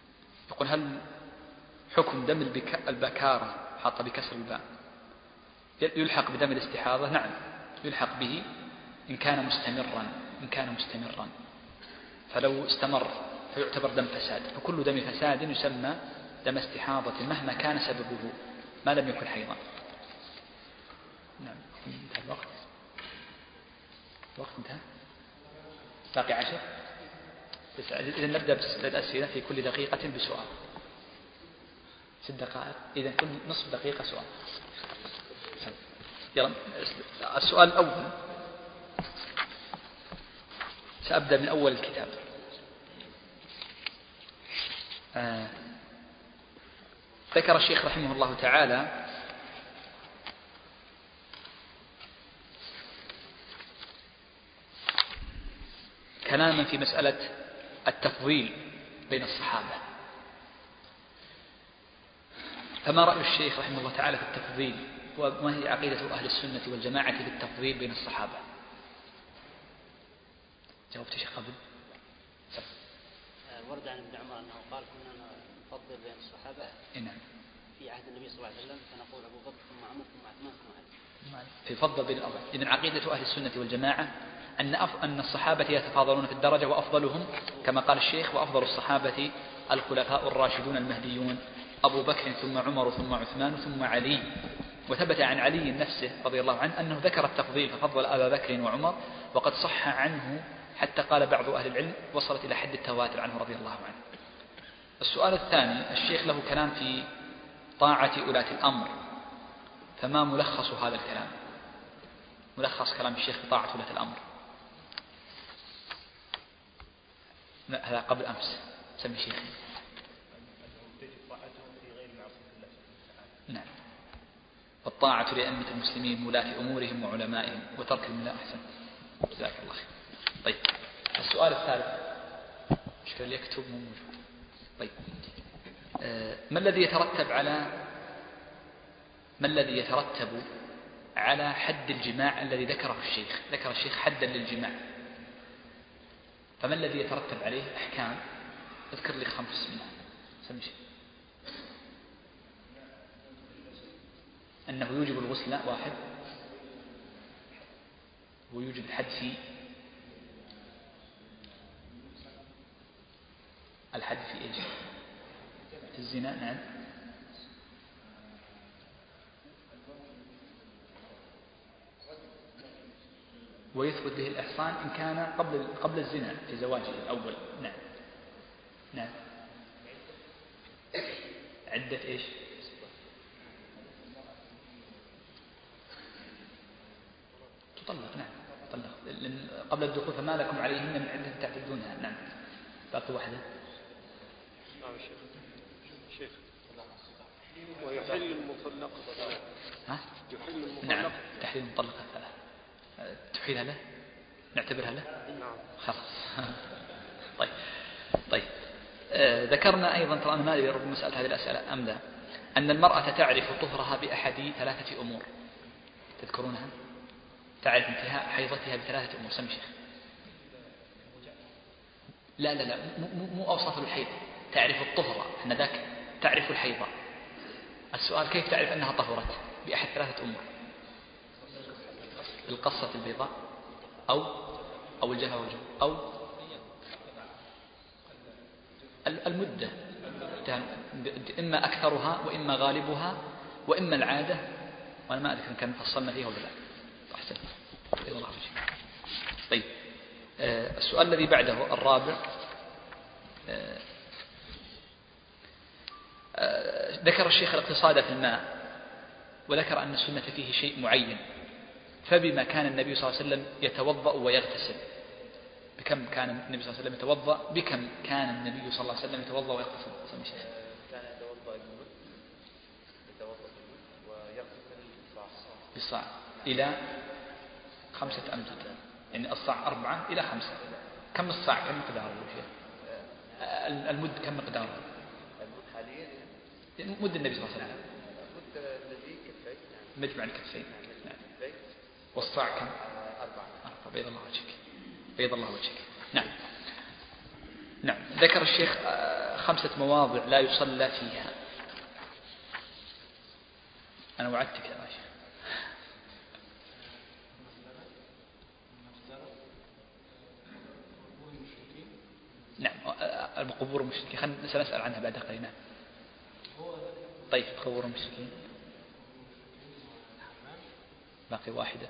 يقول هل حكم دم البكارة حاطة بكسر الباء يلحق بدم الاستحاضة؟ نعم يلحق به إن كان مستمرا، فلو استمر فيعتبر دم فساد، فكل دم فساد يسمى دم استحاضة مهما كان سببه ما لم يكن حيضا. نعم انتهى الوقت انتهى، باقي 10. إذا نبدأ بالأسئلة في كل دقيقة بسؤال، 6 دقائق، إذا كل نصف دقيقة سؤال. يلا السؤال الأول، سأبدأ من أول الكتاب. ذكر الشيخ رحمه الله تعالى كلاما في مسألة التفضيل بين الصحابة، فما رأي الشيخ رحمه الله تعالى في التفضيل، وما هي عقيدة أهل السنة والجماعة بالتفضيل بين الصحابة؟ جاوبت شيخ قبل.
ورد عن ابن عمر أنه قال كنا نفضل بين الصحابة في عهد النبي صلى الله عليه وسلم، فنقول أبو بكر ثم عمر ثم عثمان ثم علي.
في فضل بين الأربعة. إذن عقيدة أهل السنة والجماعة أن الصحابة يتفاضلون في الدرجة، وأفضلهم كما قال الشيخ وأفضل الصحابة الخلفاء الراشدون المهديون أبو بكر ثم عمر ثم عثمان ثم علي. وثبت عن علي نفسه رضي الله عنه أنه ذكر التفضيل ففضل أبا بكر وعمر، وقد صح عنه حتى قال بعض أهل العلم وصلت إلى حد التواتر عنه رضي الله عنه. السؤال الثاني، الشيخ له كلام في طاعة ولاة الأمر، فما ملخص هذا الكلام؟ ملخص كلام الشيخ في طاعة ولاة الأمر. هذا قبل أمس سمي شيخ. نعم، والطاعة لأئمة المسلمين ولاة أمورهم وعلمائهم وترك الملاء أحسن. جزاك الله خير. طيب السؤال الثالث، مشكلة اللي يكتب مو موجود. طيب ما الذي يترتب على حد الجماع الذي ذكره الشيخ؟ ذكر الشيخ حدا للجماع، فما الذي يترتب عليه أحكام؟ اذكر لي 5 منها. سمي شيء. أنه يوجب الغسل 1، ويوجب الحد في إيش؟ في الزنا. نعم. ويثبت به الإحصان إن كان قبل الزنا في زواجه الأول. نعم. نعم. عدة إيش؟ تطلق. نعم تطلق قبل الدخول، فما لكم عليهن من عدة تعتدونها. نعم. باقي واحدة.
شيخ ويحل المطلقة.
ها؟
يحل المطلقة.
نعم تحليل المطلقة 3. تحيلها له؟ نعتبرها له؟
نعم.
خلاص. طيب ذكرنا أيضا، ترى أنا ما أدري ربما سألت هذه الأسئلة أم لا، أن المرأة تعرف طهرها بأحد 3 أمور. تذكرونها؟ تعرف انتهاء حيضتها ب3 أمور. سمي شيخ. لا مو أوصاف الحيض، تعرف الطهر. احنا ذاك تعرف الحيضة. السؤال كيف تعرف أنها طهرت؟ بأحد 3 أمور: القصة البيضاء أو الجفا والجو أو المدة، إما أكثرها وإما غالبها وإما العادة. وأنا ما أذكر كان فصلنا فيها ولا لا. أحسن. طيب السؤال الذي بعده الرابع، ذكر الشيخ الاقتصاد في الماء، وذكر أن السنة فيه شيء معين، فبما كان النبي صلى الله عليه وسلم يتوضأ ويغتسل؟ بكم كان النبي صلى الله عليه وسلم يتوضأ؟ بكم كان النبي صلى الله عليه وسلم يتوضأ ويغتسل؟ سمي شيخ.
كان يتوضأ
بالصاع إلى 5 أمداد، يعني الصاع 4 إلى 5. كم الصاع؟ كم مقداره يا شيخ؟ المد كم مقداره؟
المد حاليا
مد النبي صلى الله عليه وسلم.
المد الذي كفين،
مجمع الكفين. نعم. والصاع كم؟
4.
بيض الله وجهك. بيض الله وجهك. نعم. ذكر الشيخ 5 مواضع لا يصلى فيها. أنا وعدتك يا شيخ. نعم قبور المشركين سنسأل عنها بعد قليل. نعم. طيب قبور المشركين باقي واحدة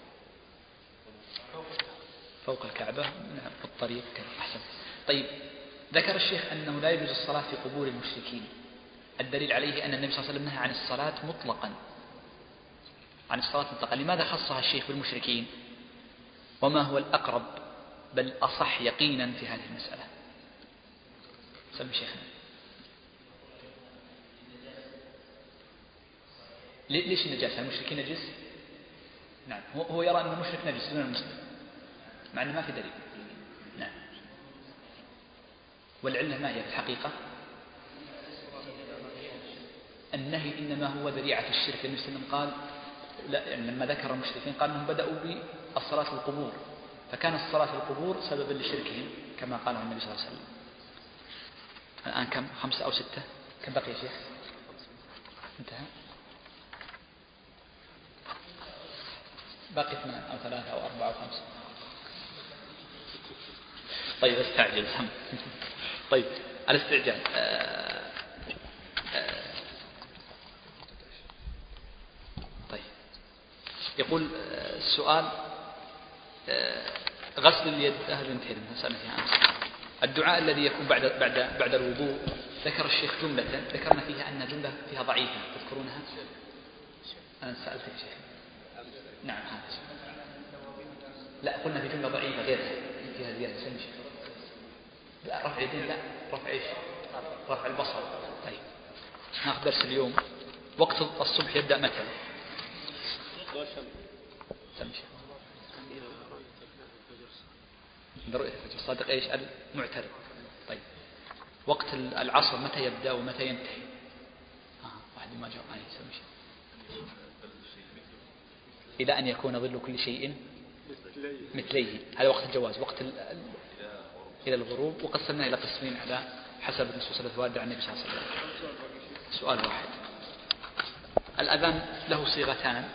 فوق الكعبة. نعم في الطريق أحسن. طيب ذكر الشيخ أنه لا يجوز الصلاة في قبور المشركين. الدليل عليه أن النبي صلى الله عليه وسلم نهى عن الصلاة مطلقا، عن الصلاة مطلقا. لماذا خصها الشيخ بالمشركين؟ وما هو الأقرب بل أصح يقينا في هذه المسألة؟ سمي شيخنا. ليش النجاسة؟ المشركين نجس؟ نعم هو يرى أن المشرك نجس دون المسلم مع أنه ما في دليل. نعم. والعلة ما هي في الحقيقة؟ النهي إنما هو ذريعة الشرك. النبي صلى الله عليه وسلم قال لا، يعني لما ذكر المشركين قال أنهم بدأوا بالصلاة في القبور، فكان الصلاة في القبور سببا لشركهم كما قال النبي صلى الله عليه وسلم. الآن كم؟ 5 أو 6؟ كم بقي يا شيخ؟ انتهى. باقي 8 أو 3 أو 4 أو 5. طيب استعجل. طيب الاستعجال. طيب يقول السؤال غسل اليد. أهل انتهينا سألنا فيها أمس. الدعاء الذي يكون بعد الوضوء ذكر الشيخ جملة ذكرنا فيها أن جملة فيها ضعيفة، تذكرونها؟ أنا سألتك شيخ. نعم هذا. لا قلنا في جملة ضعيفة غيرها فيها زيادة. سمي شيخ. لا رفع يدين. لا رفع ايش؟ رفع البصر. طيب ناخذ درس اليوم. وقت الصبح يبدأ متى؟ سمي شيخ. عند رؤية الفجر الصادق ايش؟ المعترض. طيب وقت العصر متى يبدأ ومتى ينتهي؟ واحد ما جاء. سمي شيخ. إلى أن يكون ظل كل شيء مثليه. هذا وقت الجواز. وقت إلى الغروب. وقسمنا إلى قسمين على حسب النصوص التي وردت عن النبي صلى الله عليه وسلم. سؤال واحد. الأذان له صيغتان،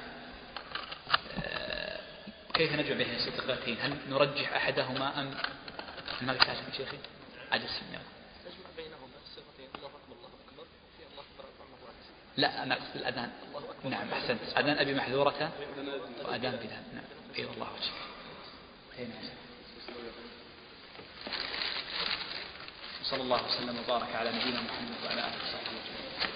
كيف نجمع بين الصيغتين؟ هل نرجح أحدهما أم ماذا كاتب شيخي؟ عجز سمي. لا أنا أقصد الأذان. نعم أحسنت. أذان أبي محذورة وأذان بلال. نعم أيضا الله وجهك. صلى الله وسلم وبارك على نبينا محمد وعلى آله وصحبه وسلم.